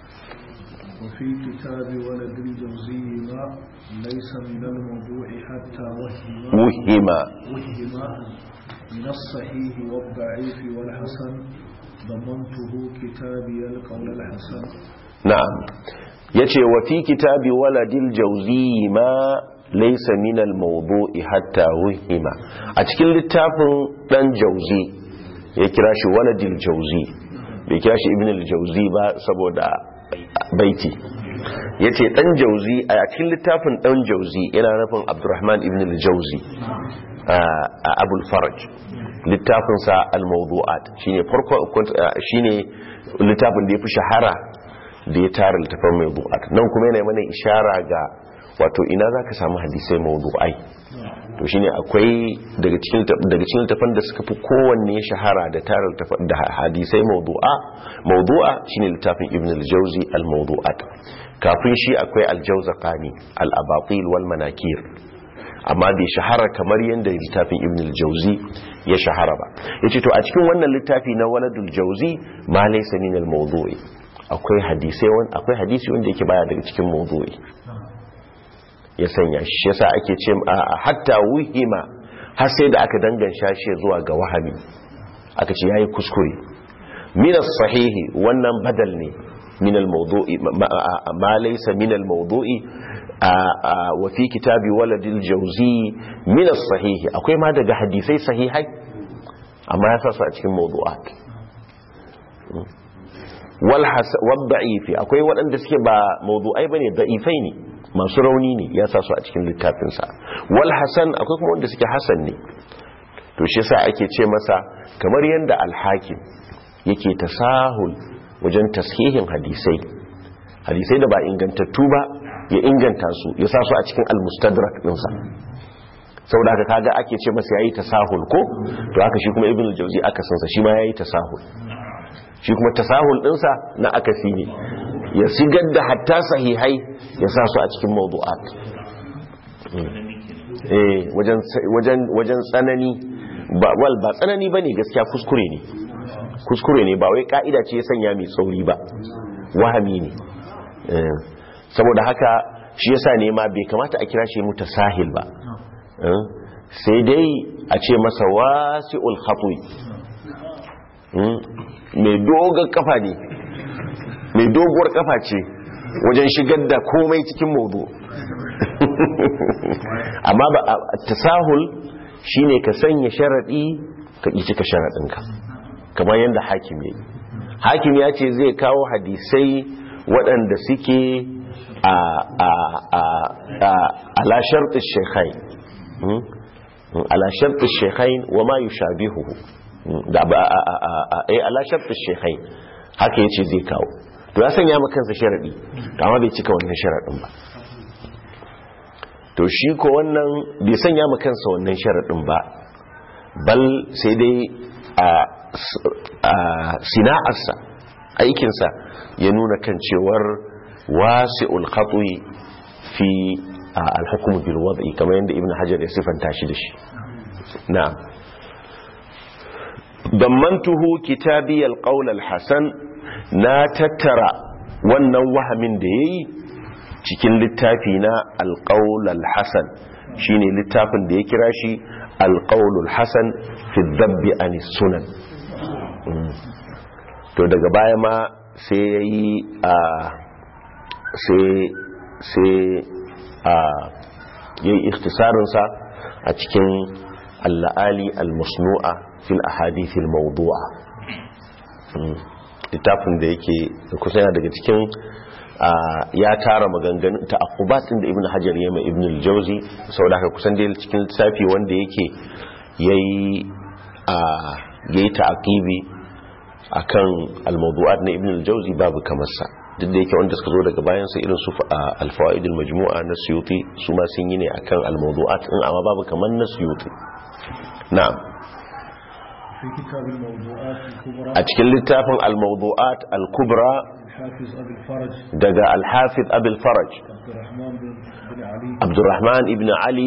وفي كتاب ولد الجوزي ما ليس من الموضوع حتى وهم muhima وهم من الصحيح والضعيف والحسن ضمنته كتابي القول الحسن na'am yace wa fi kitabi waladil jawzi ma laysa min al mawdu'i hatta wuhima a cikin littafin dan jawzi ya kira shi waladil jawzi bai kira shi ibn al jawzi ba saboda baiti yace dan jawzi a cikin littafin dan jawzi yana nufin abdurrahman ibn al jawzi a abul faraj littafin sa al mawdu'at shine farko shine littafin da yafi shahara da ya tara littafin mawdu'at nan kuma yana mana ishara ga wato ina zaka samu hadisai mawdu'ai to shine akwai daga cikin daga cikin littafin da suka fi kowanne shahara da tara littafin da hadisai mawdu'a mawdu'a shine littafin ibn al-jawzi al-mawdu'at kafin shi akwai al-jawzaqani al-abatil wal manakir amma bai shahara kamar yadda littafin ibn al-jawzi ya shahara ba. yace to a cikin wannan littafi na waladul jawzi ma laysa min al-mawdu'i akwai hadisi wanda akwai hadisi wanda yake baya daga cikin mawdu'i ya sanya shi yasa ake ce hatta wuhima har sai da aka danganta shi zuwa ga wahami aka ce yayi kuskure. min as-sahihi wannan badal ne min al-mawdu'i ma laysa min al-mawdu'i wa fi kitabi waladil jawzi min as-sahihi akwai ma daga hadisai sahihai amma ya sasa a cikin mawdu'at. wal hasan wad da'ifi akwai waɗanda suke ba mawdu'ai bane da'ifai ne masu rauni ne ya sa su a cikin littafin sa. wal hasan akwai kuma wanda suke hasan ne. to shi yasa ake ce masa kamar yanda al-hakim yake tasahul wajen tashihin hadisai hadisai da ba ingantattu ba ya inganta su ya sa su a cikin al-mustadrak dinsa saboda haka kaga ake ce masa yayi tasahul ko to haka shi kuma ibn al-jawzi aka san sa shi ma yayi tasahul shi kuma tasahul dinsa na akasi ne ya sigar da hatta sahihai ya sa su a cikin mawdu'at eh wajen wajen wajen tsanani ba wal ba tsanani bane gaskiya kuskure ne kuskure ne ba wai ka'ida ce ya sanya mai tsauri ba wahami ne. saboda haka shi yasa ne ma bai kamata a kira shi mutasahil ba sai dai a ce masa wasi'ul khatwi mai dogon kafa ne mai doguwar kafa ce wajen shigar da komai cikin mawdu amma ba tasahul shine ka sanya sharadi ka ki cika sharadinka kamar yadda hakim yayi hakim ya ce zai kawo hadisai waɗanda suke ala sharti shekai ala sharti shekai wa ma yushabihuhu da ala sharti shekai haka yace zai kawo to ya sanya maka kansa sharadi amma bai cika wannan sharadin ba. to shi ko wannan bai sanya maka kansa wannan sharadin ba bal sai dai a sina'arsa aikinsa ya nuna kan cewar wasi'ul khatwi fi al-hukm bil wad'i kamar yadda ibn hajar ya sifanta shi da shi. na'am dammantuhu kitabi al-qawl al-hasan na tattara wannan wahamin da yayi cikin littafi na al-qawl al-hasan shine littafin da ya kira shi al-qawl al-hasan fi ad-dabb an sunan. to daga baya ma sai ya yi a sai a yi ikhtisarinsa a cikin al-la'ali al-musnu'a fil ahadithil mawdu'a littafin da yake kusa yana daga cikin ya tara maganganun ta'aqqubatin da ibn hajar yema ibn al-jawzi saboda haka kusan da cikin lissafi wanda yake yayi a yayi ta'aqibi akan al-mawdu'at na ibn al-jawzi babu kamar sa duk da yake wanda suka zo daga bayan sa irin su al-fawaid al-majmu'a na suyuti su ma sun yi ne akan al-mawdu'at din amma babu kamar na suyuti. na'am a cikin littafin al-mawdu'at al-kubra daga al-hafiz abul faraj abdurrahman ibn ali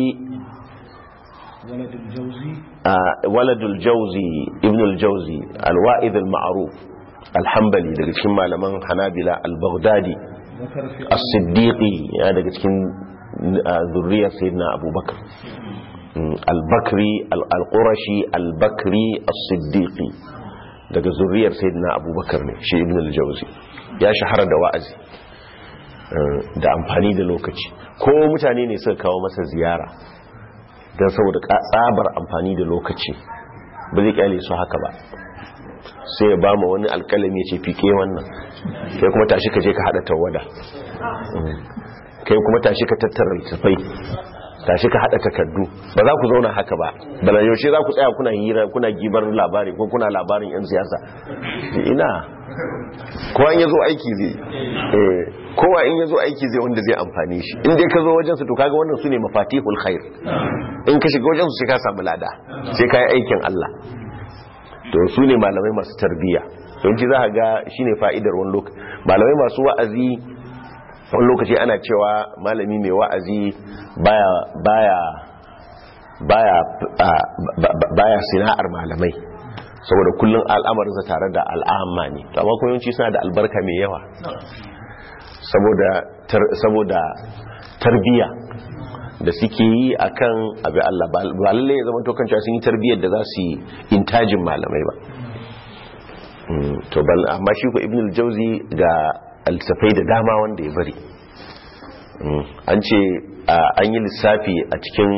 ولد الجوزي ابن الجوزي الوائذ المعروف الحنبلي daga cikin malaman Hanabila al-Baghdadi as-Siddiqi ya daga cikin zurriyar sayyidina Abu Bakr al-Bakri al-Qurashi al-Bakri as-Siddiqi daga zurriyar sayyidina Abu Bakr ne shi ibn al-Jawzi ya shahara da wa'azi da amfani da lokaci ko mutane ne suka kawo masa ziyara don saboda tsabar amfani da lokaci ba zai kyale su haka ba sai ya ba mu wani alkalami ya ce fike wannan kai kuma tashi ka je ka hada tawada kai kuma tashi ka tattara littafai tashi ka hada takardu ba za ku zauna haka ba bala yaushe za ku tsaya kuna hira kuna gibar labari ko kuna labarin yan siyasa ina kowa in yazo aiki zai eh kowa in yazo aiki zai wanda zai amfane shi in dai ka zo wajen su to kaga wannan sune mafatihul khair in ka shiga wajen su sai ka samu lada sai ka yi aikin Allah to sune malamai masu tarbiyya don ji za ka ga shine fa'idar wani lokaci malamai masu wa'azi wani lokaci ana cewa malami mai wa'azi baya baya baya baya sina'ar malamai saboda kullun al'amarinsa tare da al'amma ne to amma kuma yawanci suna da albarka mai yawa saboda saboda tarbiya da suke yi akan abi Allah ba lalle ya zama to kan cewa sun yi tarbiyar da za su yi intajin malamai ba to bal amma shi ko ibn al-jawzi ga alsafai da dama wanda ya bari an ce an yi lissafi a cikin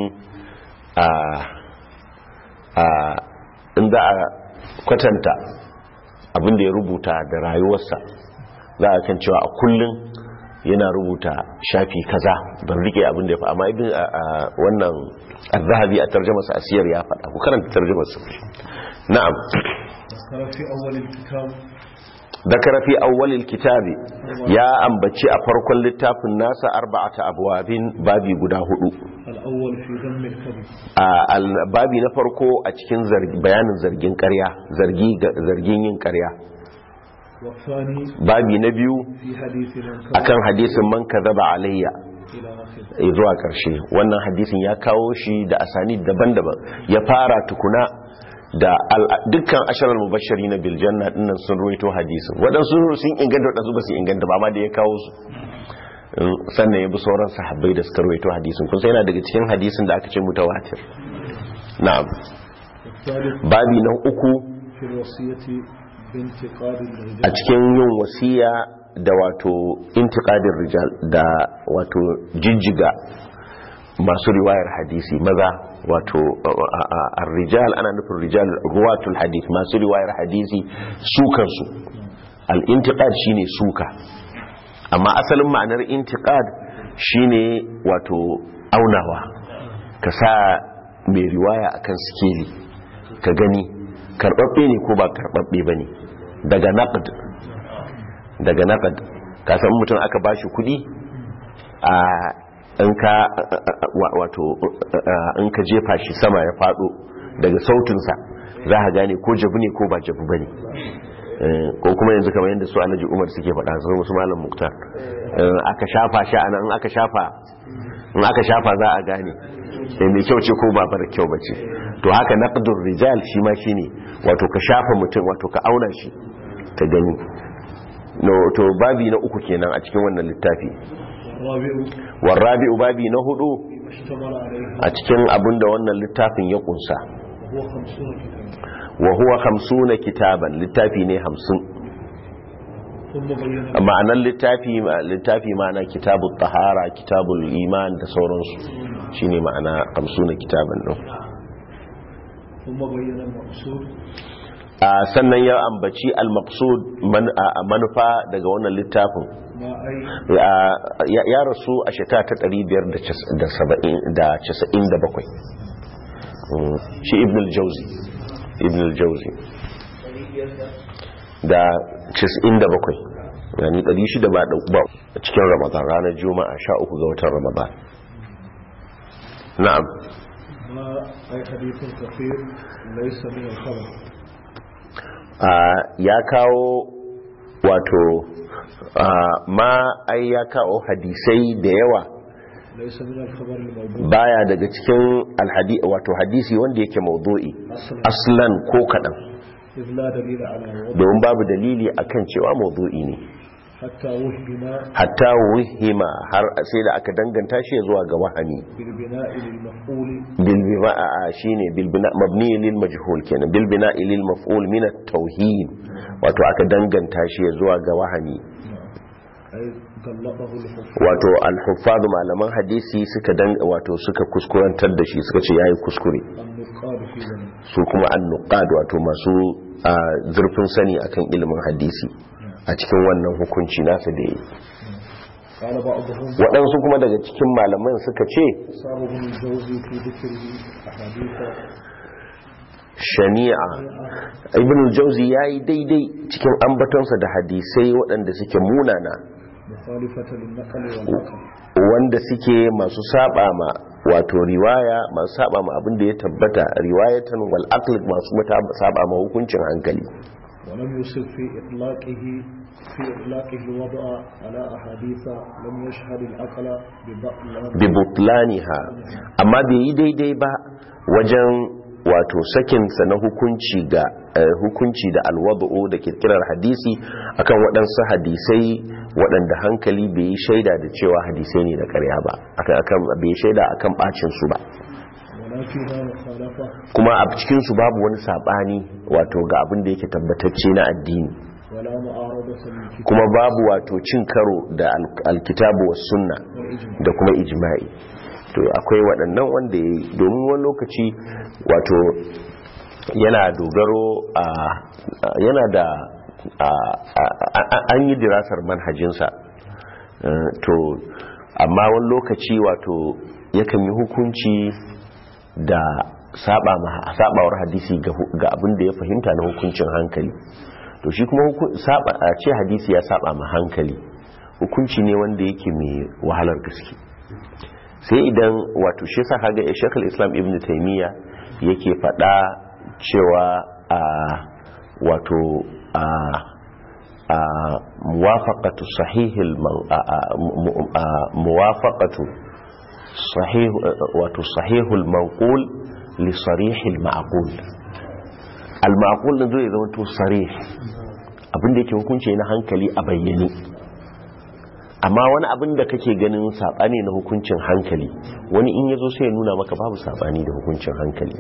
in za a kwatanta abin da ya rubuta da rayuwarsa za a kan cewa a kullum yana rubuta shafi kaza ban rike abin da ya faɗa amma ibn wannan az-zahabi a tarjumarsa asiyar ya faɗa ku karanta tarjumarsa na'am في أول الكتاب ذكر في أول الكتاب يا أنبتي أفرق للتاف الناس أربعة أبواب بابي قداه الأول في ذم الكذب البابي نفرقو أتكين زرق بيان زرقين كريا زرقي زرقين كريا والثاني بابي نبيو في حديث من كذب أكان حديث من كذب علي zuwa karshe wannan hadisin ya kawo shi da asani daban-daban ya fara tukuna da dukkan asharar mubashari na biljanna dinnan sun ruwaito hadisin waɗansu sun inganta waɗansu ba su inganta ba ma da ya kawo su sannan ya bi sauran sahabbai da suka ruwaito hadisin kun sai yana daga cikin hadisin da aka ce mutawatir na'am babi na uku a cikin yin wasiya da wato intiqadin rijal da wato jijjiga masu riwayar hadisi maza wato ar-rijal ana nufin rijal ruwatul hadith masu riwayar hadisi sukan su al-intiqad shine suka amma asalin ma'anar intiqad shine wato aunawa ka sa mai riwaya akan sikeli ka gani karbabbe ne ko ba karbabbe bane daga naqd daga naqd ka san mutum aka bashi kudi a in ka wato in ka jefa shi sama ya fado daga sautinsa za ka gane ko jabu ne ko ba jabu bane ko kuma yanzu kamar yadda su Alhaji Umar suke faɗa su musu Malam Muktar aka shafa shi anan in aka shafa in aka shafa za a gane sai mai kyau ce ko ba bar kyau bace to haka naqdur rijal shi ma shine wato ka shafa mutum wato ka auna shi ka gani no to babi na uku kenan a cikin wannan littafi warrabi'u babi na hudu a cikin abinda wannan littafin ya kunsa wa huwa hamsuna kitaban littafi ne hamsin ma'anar littafi littafi ma'ana kitabut tahara kitabul iman da sauransu shine ma'ana hamsuna kitaban din sannan ya ambaci al-maqsud manufa daga wannan littafin ya rasu a shekara ta ɗari biyar da casa'in da bakwai shi ibn al-jauzi ibn al-jauzi da casa'in da bakwai yani ɗari shida ba ba a cikin ramadan ranar juma'a sha uku ga watan ramadan na'am ya kawo wato ma ai ya kawo hadisai da yawa baya daga cikin alhadi wato hadisi wanda yake mawdu'i aslan ko kadan don babu dalili akan cewa mawdu'i ne hatta wuhima har sai da aka danganta shi zuwa ga wahami bilbina'a shine bilbina mabni lil majhul kenan bilbina lil maf'ul min at-tauhid wato aka danganta shi zuwa ga wahami wato al-huffaz malaman hadisi suka dan wato suka kuskurantar da shi suka ce yayi kuskure su kuma an-nuqad wato masu zurfin sani akan ilimin hadisi a cikin wannan hukunci nasa da yi waɗansu kuma daga cikin malaman suka ce shani'a ibn al-jawzi yayi daidai cikin ambatonsa da hadisai waɗanda suke munana wanda suke masu saba ma wato riwaya masu saba ma abin da ya tabbata riwayatan wal aql masu saba ma hukuncin hankali ولم يصب في إطلاقه في إطلاقه الوضع على أحاديث لم يشهد العقل ببطلانها amma bai yi daidai ba wajen wato sakinsa na hukunci ga hukunci da alwada'u da kirkirar hadisi akan waɗansu hadisai waɗanda hankali bai yi shaida da cewa hadisai ne na ƙarya ba akan bai shaida akan bacin su ba kuma a cikin su babu wani sabani wato ga abin da yake tabbatacce na addini kuma babu wato cin karo da alkitabu was sunna da kuma ijma'i to akwai waɗannan wanda ya yi domin wani lokaci wato yana dogaro a yana da an yi dirasar manhajinsa to amma wani lokaci wato yakan yi hukunci da sabawar hadisi ga abin da ya fahimta na hukuncin hankali to shi kuma a ce hadisi ya saba ma hankali hukunci ne wanda yake mai wahalar gaske sai idan wato shi sa haga Sheikhul Islam Ibn Taymiyyah yake fada cewa a wato a a muwafaqatu sahihil muwafaqatu sahih wato sahihul manqul li sarihil ma'qul al ma'qul din zai zama to sarih abinda yake hukunci na hankali a bayyane amma wani abin da kake ganin sabani na hukuncin hankali wani in yazo sai ya nuna maka babu sabani da hukuncin hankali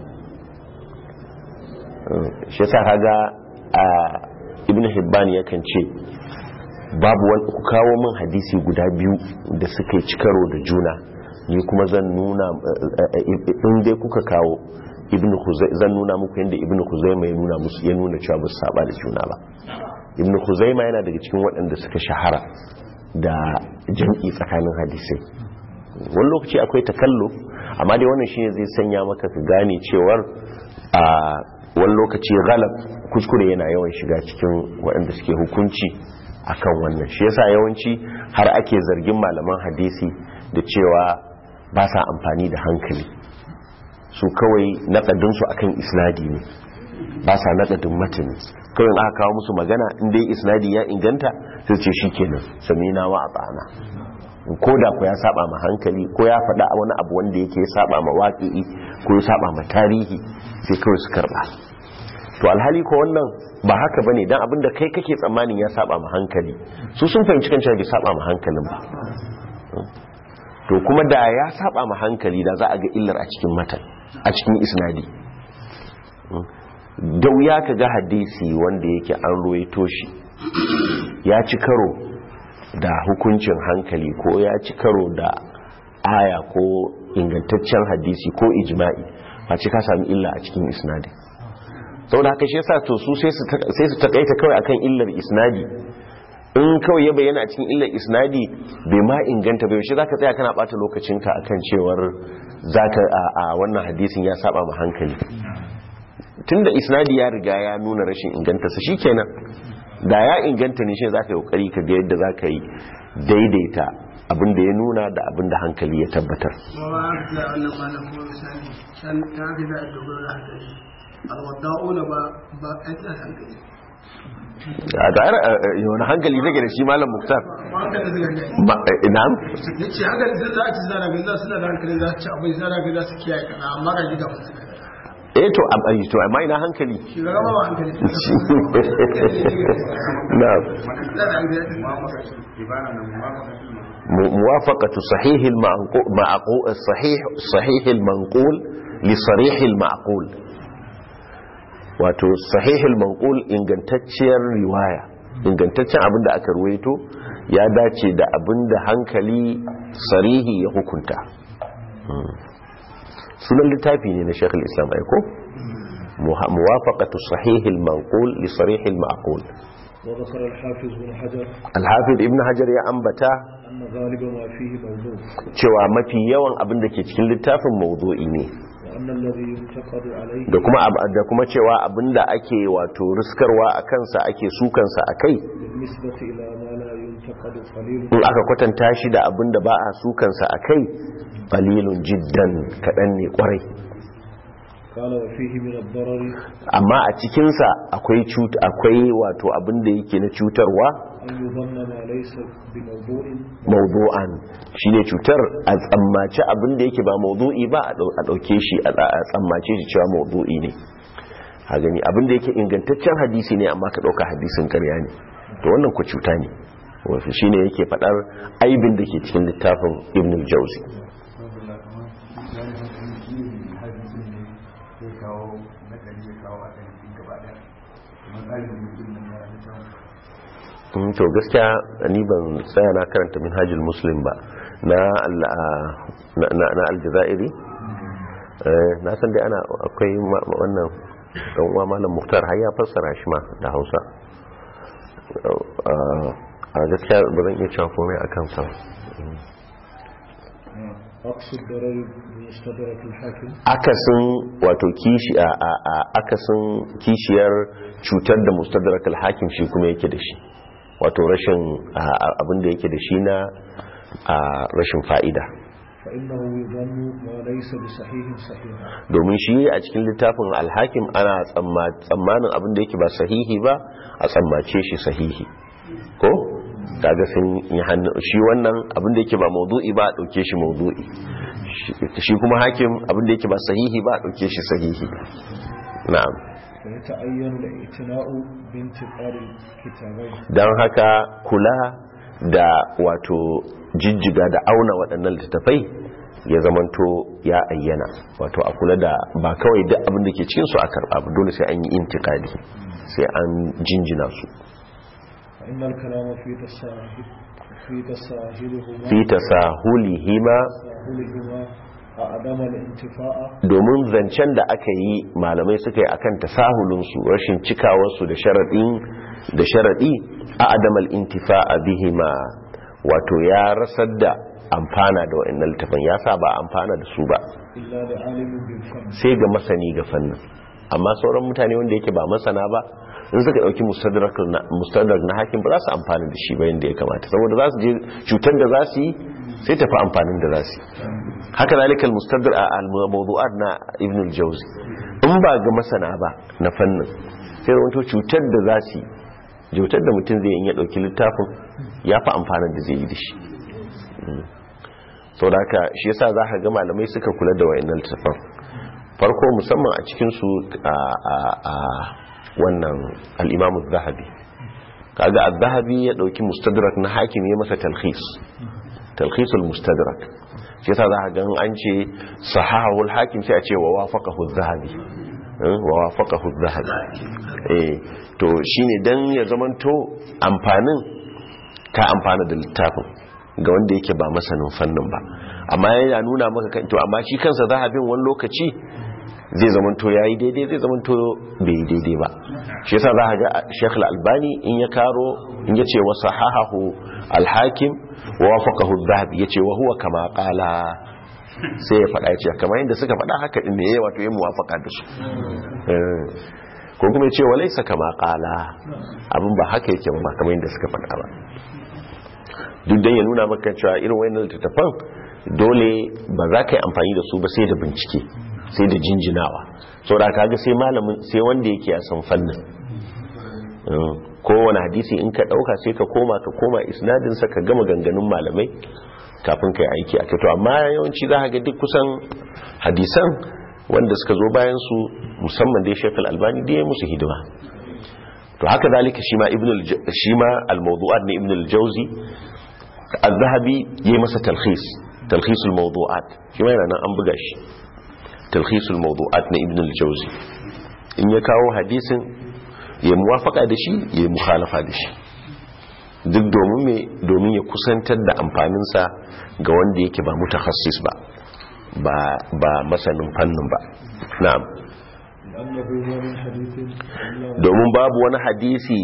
shi yasa kaga a Ibn Hibban yakan ce babu wani ku kawo min hadisi guda biyu da suka ci karo da juna ni kuma zan nuna in dai kuka kawo Ibn Khuzaimah zan nuna muku yanda Ibn Khuzaimah ya nuna musu ya nuna cewa ba su saba da juna ba Ibn Khuzaimah yana daga cikin waɗanda suka shahara da jam'i tsakanin hadisai wani lokaci akwai takalluf amma dai wannan shine zai sanya maka ka gane cewar a wani lokaci galab kuskure yana yawan shiga cikin waɗanda suke hukunci akan wannan shi yasa yawanci har ake zargin malaman hadisi da cewa ba sa amfani da hankali su kawai naƙadinsu akan isnadi ne ba sa naƙadin matani kawai aka kawo musu magana inda isnadi ya inganta sai ce shi kenan samina wa a tsana ko da ku ya saba ma hankali ko ya faɗa wani abu wanda yake ya saba ma waƙi'i ko ya saba ma tarihi sai kawai su karɓa to alhali ko wannan ba haka bane dan abinda kai kake tsammanin ya saba ma hankali su sun fahimci kan cewa bai saba ma hankalin ba to kuma da ya saba ma hankali da za a ga illar a cikin matan a cikin isnadi da wuya ka ga hadisi wanda yake an ruwaito shi ya ci karo da hukuncin hankali ko ya ci karo da aya ko ingantaccen hadisi ko ijma'i ba ce ka sami illa a cikin isnadi saboda haka shi yasa to su sai su takaita kawai akan illar isnadi in kawai ya bayyana a cikin illar isnadi bai ma inganta bai shi zaka tsaya kana bata lokacinka akan cewar zaka a wannan hadisin ya saba ma hankali tunda isnadi ya riga ya nuna rashin inganta sa shikenan da ya inganta ne shi zaka yi kokari ka ga yadda zaka yi daidaita abin da ya nuna da abin da hankali ya tabbatar a da yana hankali zai da shi malam muktar na'am ya ce hankali zai za a ci zara ga za su da hankali za su ci abin zara ga za su kiyaye kana amma ga gida musu eh to to amma ina hankali shi ga ba hankali na'am muwafaqatu sahih al-ma'qul sahih sahih al-manqul li sarih al-ma'qul wato sahih al-manqul ingantacciyar riwaya ingantaccen abinda aka ruwaito ya dace da abinda hankali sarihi ya hukunta sunan littafi ne na Sheikhul Islam aiko muwafaqatu sahih al-manqul li sarih al-ma'qul وذكر الحافظ ابن حجر الحافظ ابن حجر ya ambata أن غالب ما فيه موضوع cewa mafi yawan abin da ke cikin littafin mawdu'i ne وأن الذي ينتقد عليه da kuma da kuma cewa abinda ake wato riskarwa a kansa ake sukansa akai بالنسبة إلى ما لا ينتقد قليل in aka kwatanta shi da abinda ba a sukansa akai qalilun jiddan kadan ne kwarai قال وفيه من الضرر amma a cikinsa akwai cut akwai wato abin da yake na cutarwa أن يظن ما ليس بموضوع mawdu'an shine cutar a tsammace abin da yake ba mawdu'i ba a dauke shi a tsammace shi cewa mawdu'i ne a gani abin da yake ingantaccen hadisi ne amma ka dauka hadisin ƙarya ne to wannan ku cuta ne wato shine yake fadar aibin da ke cikin littafin Ibn al-Jawzi to gaskiya ni ban tsaya na karanta minhajul muslim ba na na na aljazairi na san dai ana akwai wannan dan uwa malam Muktar har ya fassara shi ma da Hausa a gaskiya ba zan iya cewa komai akan sa أقصد ضرر مستدرك الحاكم akasin wato kishi a akasin kishiyar cutar da mustadrak al-hakim shi kuma yake da shi wato rashin abin da yake da shi na rashin fa'ida فإنه يظن ما ليس بصحيح صحيحا domin shi a cikin littafin al-hakim ana tsammanin abin da yake ba sahihi ba a tsammace shi sahihi ko kaga sun yi hannu shi wannan abin da yake ba mawdu'i ba a dauke shi mawdu'i shi kuma hakim abin da yake ba sahihi ba a dauke shi sahihi na'am فيتعين الاعتناء بانتقال الكتابين dan haka kula da wato jijjiga da auna waɗannan littattafai ya zamanto ya ayyana wato a kula da ba kawai duk abin da ke cikin su a karɓa ba dole sai an yi intiqali sai an jinjina su فإن الكلام في تساهل في تساهلهما fi tasahulihima تساهلهما أعدم الانتفاع domin zancen da aka yi malamai suka yi akan tasahulinsu rashin cikawarsu da sharaɗin da sharaɗi a adamal intifa'a bihima wato ya rasar da amfana da wa'annan littafin ya sa ba amfana da su ba إلا لعالم بالفن sai ga masani ga fannin amma sauran mutane wanda yake ba masana ba in suka dauki mustadrak na mustadrak na hakim ba za su amfana da shi ba yanda ya kamata saboda za su je cutar da za su yi sai tafi amfanin da za su yi haka zalikal mustadrak al-mawdu'at na Ibn al-Jawzi in ba ga masana ba na fannin sai wato cutar da za su yi cutar da mutum zai yi ya dauki littafin ya fi amfanin da zai yi da shi sau da haka shi yasa za ka ga malamai suka kula da wayannan littafan farko musamman a cikinsu a wannan al'imamu zahabi kaga al-zahabi ya dauki mustadrak na hakim ya masa talkhis talkhisul mustadrak shi yasa za ka ga an ce sahahul hakim sai a ce wa wafaqahu zahabi wa wafaqahu zahabi eh to shine dan ya zamanto amfanin ka amfana da littafin ga wanda yake ba masanin fannin ba amma yana nuna maka kan to amma shi kansa zahabin wani lokaci zai zamanto yayi daidai zai zamanto bai daidai ba shi yasa za ka ga Sheikh Al-Albani in ya karo in yace wa sahahahu al-Hakim wa wafaqahu adh-Dhahabi yace wa huwa kama qala sai ya fada yace kamar yadda suka fada haka din ne wato yayin muwafaqa da su ko kuma yace wa laysa kama qala abin ba haka yake ba kamar yadda suka fada ba duk dan ya nuna maka cewa irin wayannan littattafan dole ba za ka yi amfani da su ba sai da bincike sai da jinjinawa saboda kaga sai malamin sai wanda yake a san fannin kowane hadisi in ka dauka sai ka koma ka koma isnadin sa ka gama ganganun malamai kafin kai aiki a to amma yawanci za ka ga duk kusan hadisan wanda suka zo bayan su musamman dai Sheikh Al-Albani dai musu hidima to haka zalika shi ma ibn shi ma al-mawdu'at ne ibn al-Jawzi al-Dhahabi yayi masa talkhis talkhis al-mawdu'at shi ma yana nan an buga shi talkhis al-mawdu'at na ibn al-Jawzi in ya kawo hadisin ya muwafaka da shi ya mukhalafa da shi duk domin me domin ya kusantar da amfanin sa ga wanda yake ba mutakhassis ba ba ba masanin fannin ba na'am domin babu wani hadisi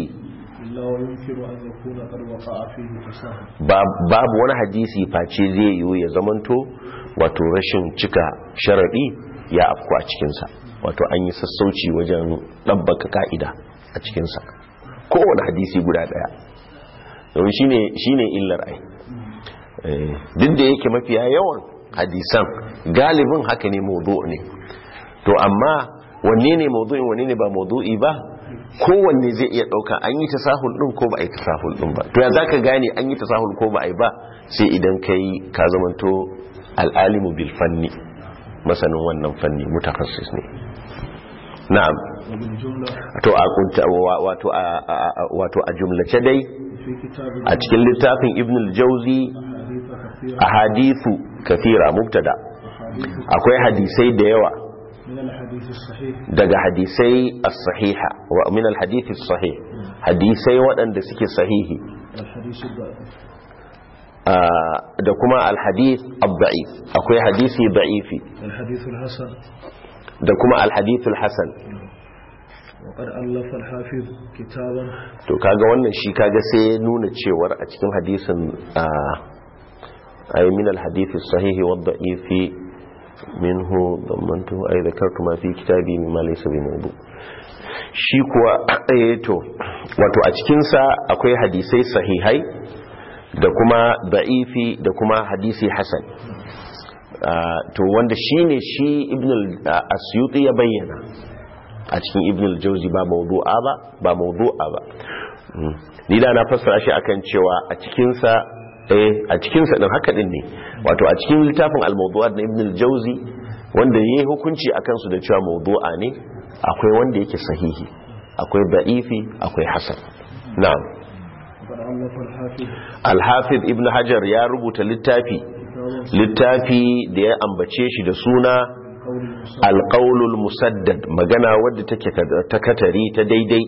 babu wani hadisi face zai yiwu ya zamanto wato rashin cika sharadi ya afku a cikinsa wato an yi sassauci wajen ɗabbaka ka'ida a cikinsa kowane hadisi guda ɗaya domin shi ne illar ai duk da yake mafiya yawan hadisan galibin haka ne mawdu ne to amma wanne ne mawdu'in wanne ne ba mawdu'i ba kowanne zai iya dauka an yi tasahul din ko ba a yi tasahul din ba to ya zaka gane an yi tasahul ko ba a yi ba sai idan kai ka zamanto al-alimu bil fanni masanin wannan fanni mutakassis ne na'am to a kunta wato a wato a jumlace dai a cikin littafin ibn al-jawzi ahadithu kathira mubtada akwai hadisai da yawa daga hadisai as-sahiha wa min al-hadith as-sahih hadisai waɗanda suke sahihi da kuma al-hadith ad-da'if akwai hadisi da'ifi da kuma al-hadith al-hasan وقد ألف الحافظ كتابا to kaga wannan shi kaga sai nuna cewar a cikin hadisin ay min al-hadith as-sahih wa ad-da'if minhu damantu ay dhakartu ma fi kitabi mimma laysa bi mawdu shi kuwa eh to wato a cikin sa akwai hadisai sahihai da kuma da'ifi da kuma hadisi hasan to wanda shine shi ibn al-asyuti ya bayyana a cikin ibn al-jawzi ba mawdu'a ba ba mawdu'a ba ni da na fassara shi akan cewa a cikin sa eh a cikin sa din haka din ne wato a cikin littafin al-mawdu'at na ibn al-jawzi wanda yayi hukunci akan su da cewa mawdu'a ne akwai wanda yake sahihi akwai da'ifi akwai hasan na'am al-hafiz ibn hajar ya rubuta littafi littafi da ya ambace shi da suna alƙaunul musaddad magana wadda take ta katari ta daidai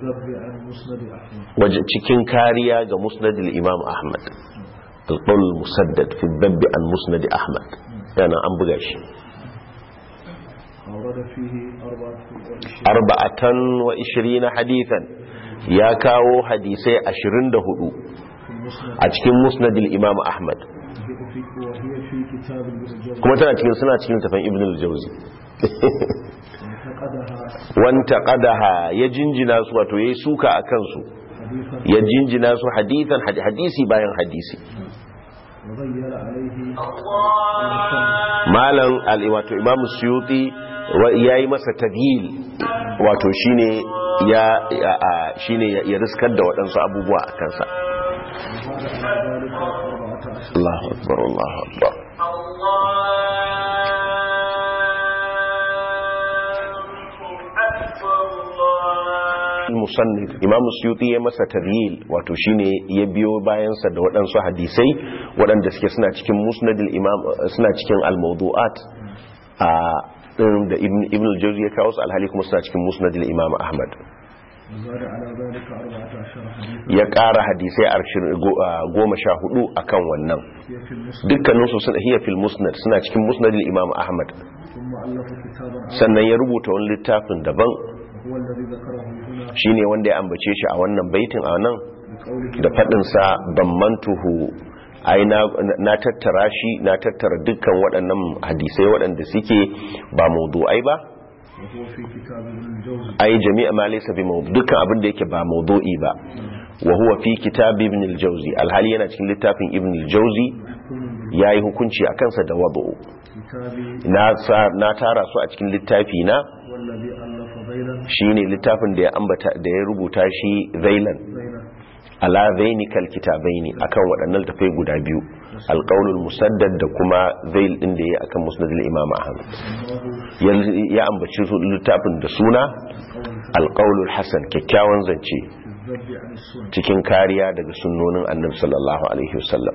waje cikin kariya ga musnadil imam ahmad alƙaunul musaddad fi dabbi an musnadi ahmad yana an buga shi arba'atan wa ishirina hadithan ya kawo hadisai ashirin da hudu a cikin musnadil imam ahmad kuma tana cikin suna cikin tafan ibn al-jawzi wanta qadaha ya jinjina su wato yayi suka akan su ya jinjina su hadithan hadisi bayan hadisi malam al-wato imam suyuti yayi masa taghyil wato shine ya shine ya riskar da waɗansu abubuwa a kansa Allahu akbar Allahu akbar musannif imam suyuti ya masa taryil wato shine ya biyo bayansa da waɗansu hadisai waɗanda suke suna cikin musnadil imam suna cikin al-mawdu'at a da ibn al-jawzi ya kawo su alhali kuma suna cikin musnadil imam ahmad ya ƙara hadisai goma sha hudu akan wannan dukkaninsu suna hiya fil musnad suna cikin musnadil imam ahmad sannan ya rubuta wani littafin daban shine wanda ya ambace shi a wannan baitin a nan da faɗinsa dammantuhu ai na tattara shi na tattara dukkan waɗannan hadisai waɗanda suke ba mawdu'ai ba ai jami'a ma laysa bi mawdu dukkan abin da yake ba mawdu'i ba wa huwa fi kitab ibn al-jawzi alhali yana cikin littafin ibn al-jawzi yayi hukunci akan sa da wadu na na tara su a cikin littafi na shine littafin da ya ambata da ya rubuta shi zailan ala zainikal kitabaini akan waɗannan tafai guda biyu alqaulul musaddad da kuma zail din da yayi akan musnadul imam ahmad ya ambaci su littafin da suna alqaulul hasan kyakkyawan zance cikin kariya daga sunnonin annabi sallallahu alaihi wasallam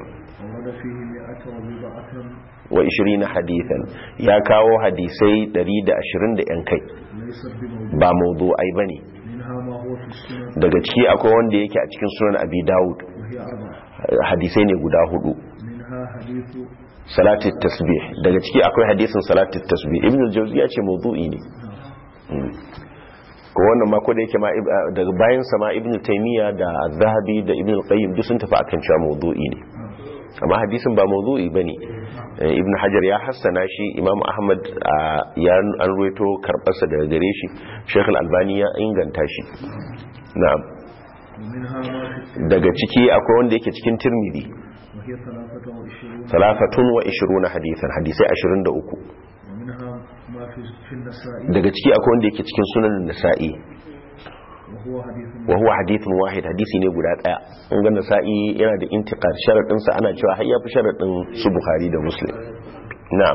wa ishirina hadithan ya kawo hadisai ɗari da ashirin da yan kai ba mawdu'ai bane daga ciki akwai wanda yake a cikin sunan abi dawud hadisai ne guda hudu salatul tasbih daga ciki akwai hadisin salatul tasbih ibn al-jawzi ya ce mawdu'i ne ko wannan ma ko da yake ma daga bayan sama ibn taymiya da az-zahabi da ibn al-qayyim duk sun tafi akan cewa mawdu'i ne amma hadisin ba mawdu'i bane ibn hajar ya hassana shi imam ahmad ya an ruwaito karbarsa daga gare shi sheikh al-albani ya inganta shi na'am daga ciki akwai wanda yake cikin tirmidhi salafatun wa ishiruna hadithan hadisai ashirin da uku ما في في النسائي daga ciki akwai wanda yake cikin sunan nasa'i وهو حديث wa huwa hadithun wahid hadisi ne guda daya kun ga nasa'i yana da intiqal sharadin sa ana cewa har yafi sharadin su bukhari da muslim na'am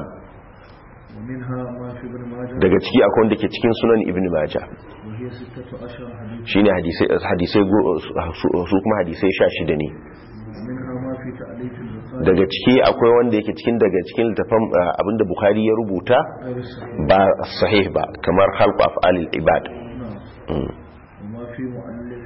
ومنها ما في ابن ماجه daga ciki akwai wanda ke cikin sunan ibn majah وهي ستة عشر حديث shine hadisai hadisai go- su kuma hadisai sha shida ne ومنها ما في تأليف البخاري daga ciki akwai wanda yake cikin daga cikin littafin uh, abinda bukhari ya rubuta غير الصحيح ba sahih ba kamar khalq af'alil ibad نعم Mm. وما في مؤلف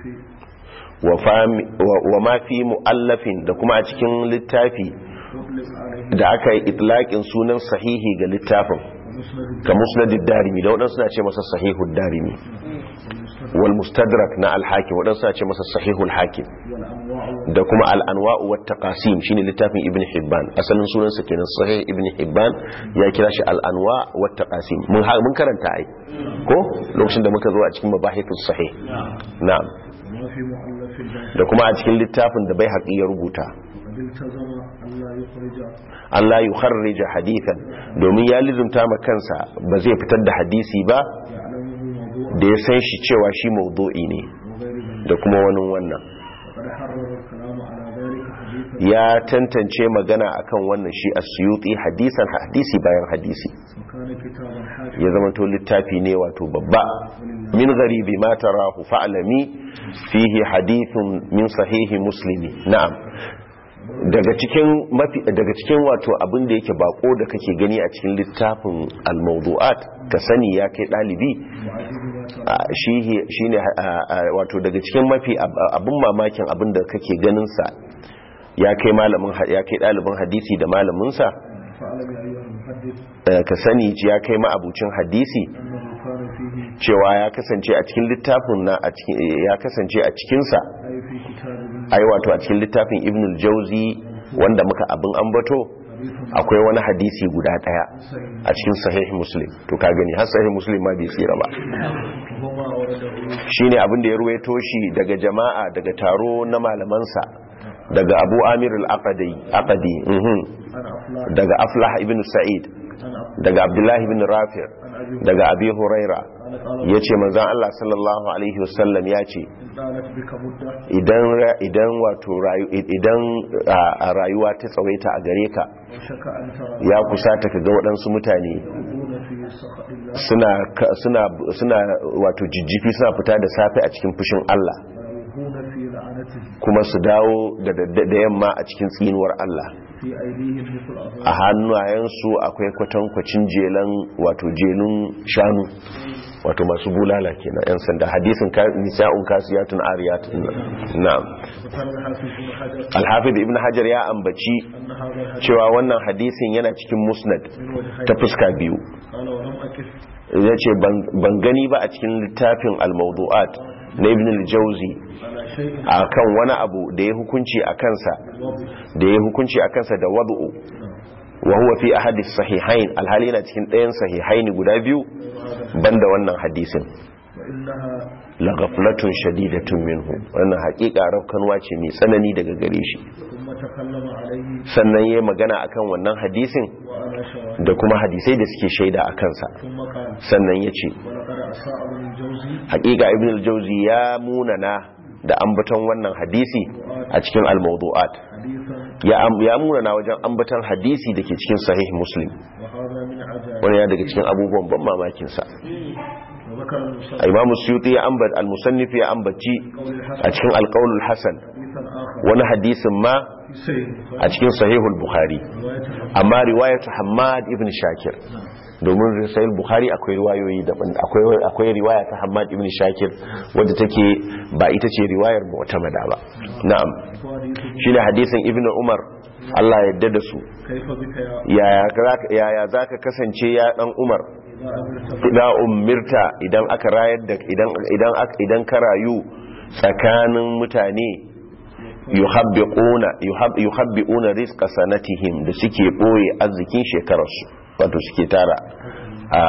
wa fami- wa- wa ma fi mu'allafin da kuma a cikin littafi أطلق عليه da aka yi itlaqin sunan sahihi ga littafin ومسند ka musnadid darimi da wadansu suna ce masa sahihud darimi والمستدرك wal mustadrak na al-hakim wadansu suna ce masa sahihul hakim والأنواع da kuma al-anwa'u wat taqasim shine littafin ibn hibban asalin sunan sa kenan sahih ibn hibban ya kira shi al-anwa' wat taqasim mun ha- mun karanta ai ko lokacin da muka zo a cikin mabahithus sahih na'am وما في مؤلف البخاري da kuma a cikin littafin da bai haƙi ya rubuta وقد التزم ألا يخرج Allah ya kharrija hadithan domin ya lizumta ma kansa ba zai fitar da hadisi ba يعلمه موضوع da ya san shi cewa shi mawdu'i ne وغير ذلك da kuma wani wannan وقد حرر الكلام على ذلك حديثا ya tantance magana akan wannan shi as-suyuti hadisan hadisi bayan hadisi وكان كتابا حافظا ya zama to littafi ne wato babba min gharibi ma tarahu fa'lami fihi hadithun min sahihi muslimi na'am daga cikin mafi daga cikin wato abin da yake bako da kake gani a cikin littafin al-mawdu'at ka sani ya kai dalibi وعجب ما ترى a, shi shine a, a, wato daga cikin mafi ab- abin mamakin abin da kake ganin sa ya kai malamin ha- ya kai dalibin hadisi da malamin sa فاعلم يا أيها المحدث eh, ka sani ya kai ma'abucin hadisi أنه كان فيه cewa ya kasance a cikin littafin na a cikin ya kasance a cikin sa أي في كتاب ابن ai wato a cikin littafin Ibn al-Jawzi wanda muka abin ambato حديث akwai wani hadisi guda daya صحيح a cikin sahih Muslim to ka gani har sahih Muslim ma bai tsira ba وهما ورده shine abin da ya ruwaito shi daga jama'a daga taro na malamansa daga Abu Amir al-Aqadi Aqadi mhm عن أفلاح daga Aflah ibn Sa'id عن أفلاح daga Abdullah ibn Rafi' عن أبي daga Abi Huraira قال قال yace manzon Allah sallallahu alaihi wasallam yace إن طالت بك مدة idan ra- idan wato rayu idan a- a rayuwa ta tsawaita a gare ka وشك أن ترى ya kusata ka ga waɗansu mutane يكون في سخط الله suna ka- suna suna wato jijjifi suna fita da safe a cikin fushin Allah ويكون في لعنته kuma su dawo da dadda- da yamma a cikin tsinuwar Allah في أيديهم مثل أظلام a hannayensu akwai kwatankwacin jelan wato jelun shanu wato masu bulala kenan yan sanda hadisin ka- nisa'un kasiyatun ariyatun na'am وكان الحافظ بن حجر al-hafiz ibn hajar ya ambaci أن هذا الحديث cewa wannan hadisin yana cikin musnad من وجهين ta fuska biyu قال ولم أكف ya ce ban gani ba a cikin littafin al-mawdu'at na ibn al-jawzi على شيء a kan wani abu da ya hukunci a kansa وضع da ya hukunci a kansa da wad'u wa huwa fi ahadis sahihain alhali yana cikin ɗayan sahihain guda biyu banda wannan hadisin وإنها la ghaflatun shadidatun minhu wannan haƙiƙa rafkanwa ce mai tsanani daga gare shi ثم تكلم عليه sannan yayi magana akan wannan hadisin وعلى شواهد da kuma hadisai da suke shaida a kansa ثم قال sannan yace ولقد أساء ابن الجوزي haƙiƙa ibn al-jawzi ya munana da ambaton wannan hadisi a cikin al-mawdu'at حديثا ya am- ya munana wajen ambaton hadisi dake cikin sahih muslim وهذا من عجائب wani ya daga cikin abubuwan ban mamakin sa وذكر المصنف imam suyuti ya ambat al-musannif ya ambaci قول a الحسن cikin al-qawl al-hasan حديثا آخر wani hadisin ma في سيد a cikin sahih al-bukhari رواية amma riwayat Hammad ibn Shakir domin sahih al-bukhari akwai riwayoyi daban akwai akwai riwaya ta Hammad ibn Shakir wadda take ba ita ce riwayar mu'tamada ba na'am وحديث shine hadisin ibn Umar Allah ya yarda da su كيف بك يا yaya zaka yaya zaka kasance ya dan Umar إذا أمرت idan umirta idan aka rayar da idan idan aka idan ka rayu tsakanin mutane yuhabbiquna yuhab yuhabbiuna rizqa sanatihim da suke boye arzikin shekararsu wato suke tara a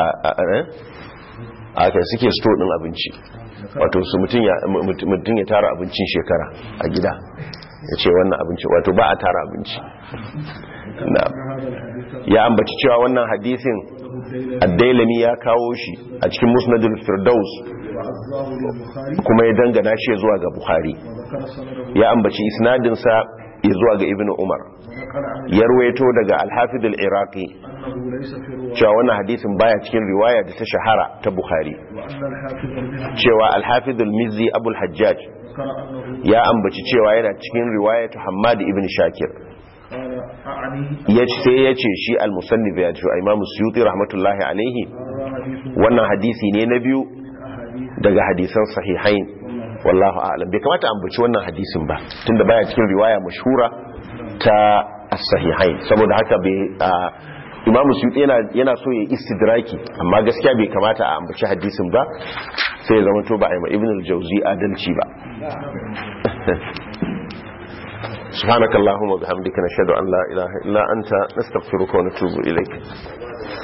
a a suke store din abinci wato su mutun ya mutun ya tara abincin shekara a gida ya ce wannan abinci wato ba a tara abinci na هذا الحديث ya ambaci cewa wannan hadisin له ad-dailami ya kawo shi a cikin musnadul firdaus وعزاه للبخاري kuma ya dangana shi zuwa ga bukhari وذكر سنده ya ambaci isnadin sa zuwa ga ibnu umar ونقل عن ya ruwaito daga al-hafiz al-iraqi أنه ليس في الرواية cewa wannan hadisin baya cikin riwaya da ta shahara ta bukhari وأن الحافظ المهدي cewa al-hafiz al-mizzi abul hajjaj ذكر أنه ya ambaci cewa yana cikin riwayatu hammad ibn shakir قال أعني yace sai yace shi al-musannif ya ce imam suyuti rahmatullahi alaihi هذا حديث wannan hadisi ne na biyu من أحاديث daga hadisan sahihain wallahu a'lam bai kamata ambaci wannan hadisin ba tunda baya cikin riwaya mashhura ta as-sahihain saboda haka bai imam suyuti yana yana so ya istidraki amma gaskiya bai kamata a ambaci hadisin ba sai ya zama to ba a yi ibn al-jawzi adalci ba سبحانك اللهم وبحمدك نشهد أن لا إله إلا أنت نستغفرك ونتوب إليك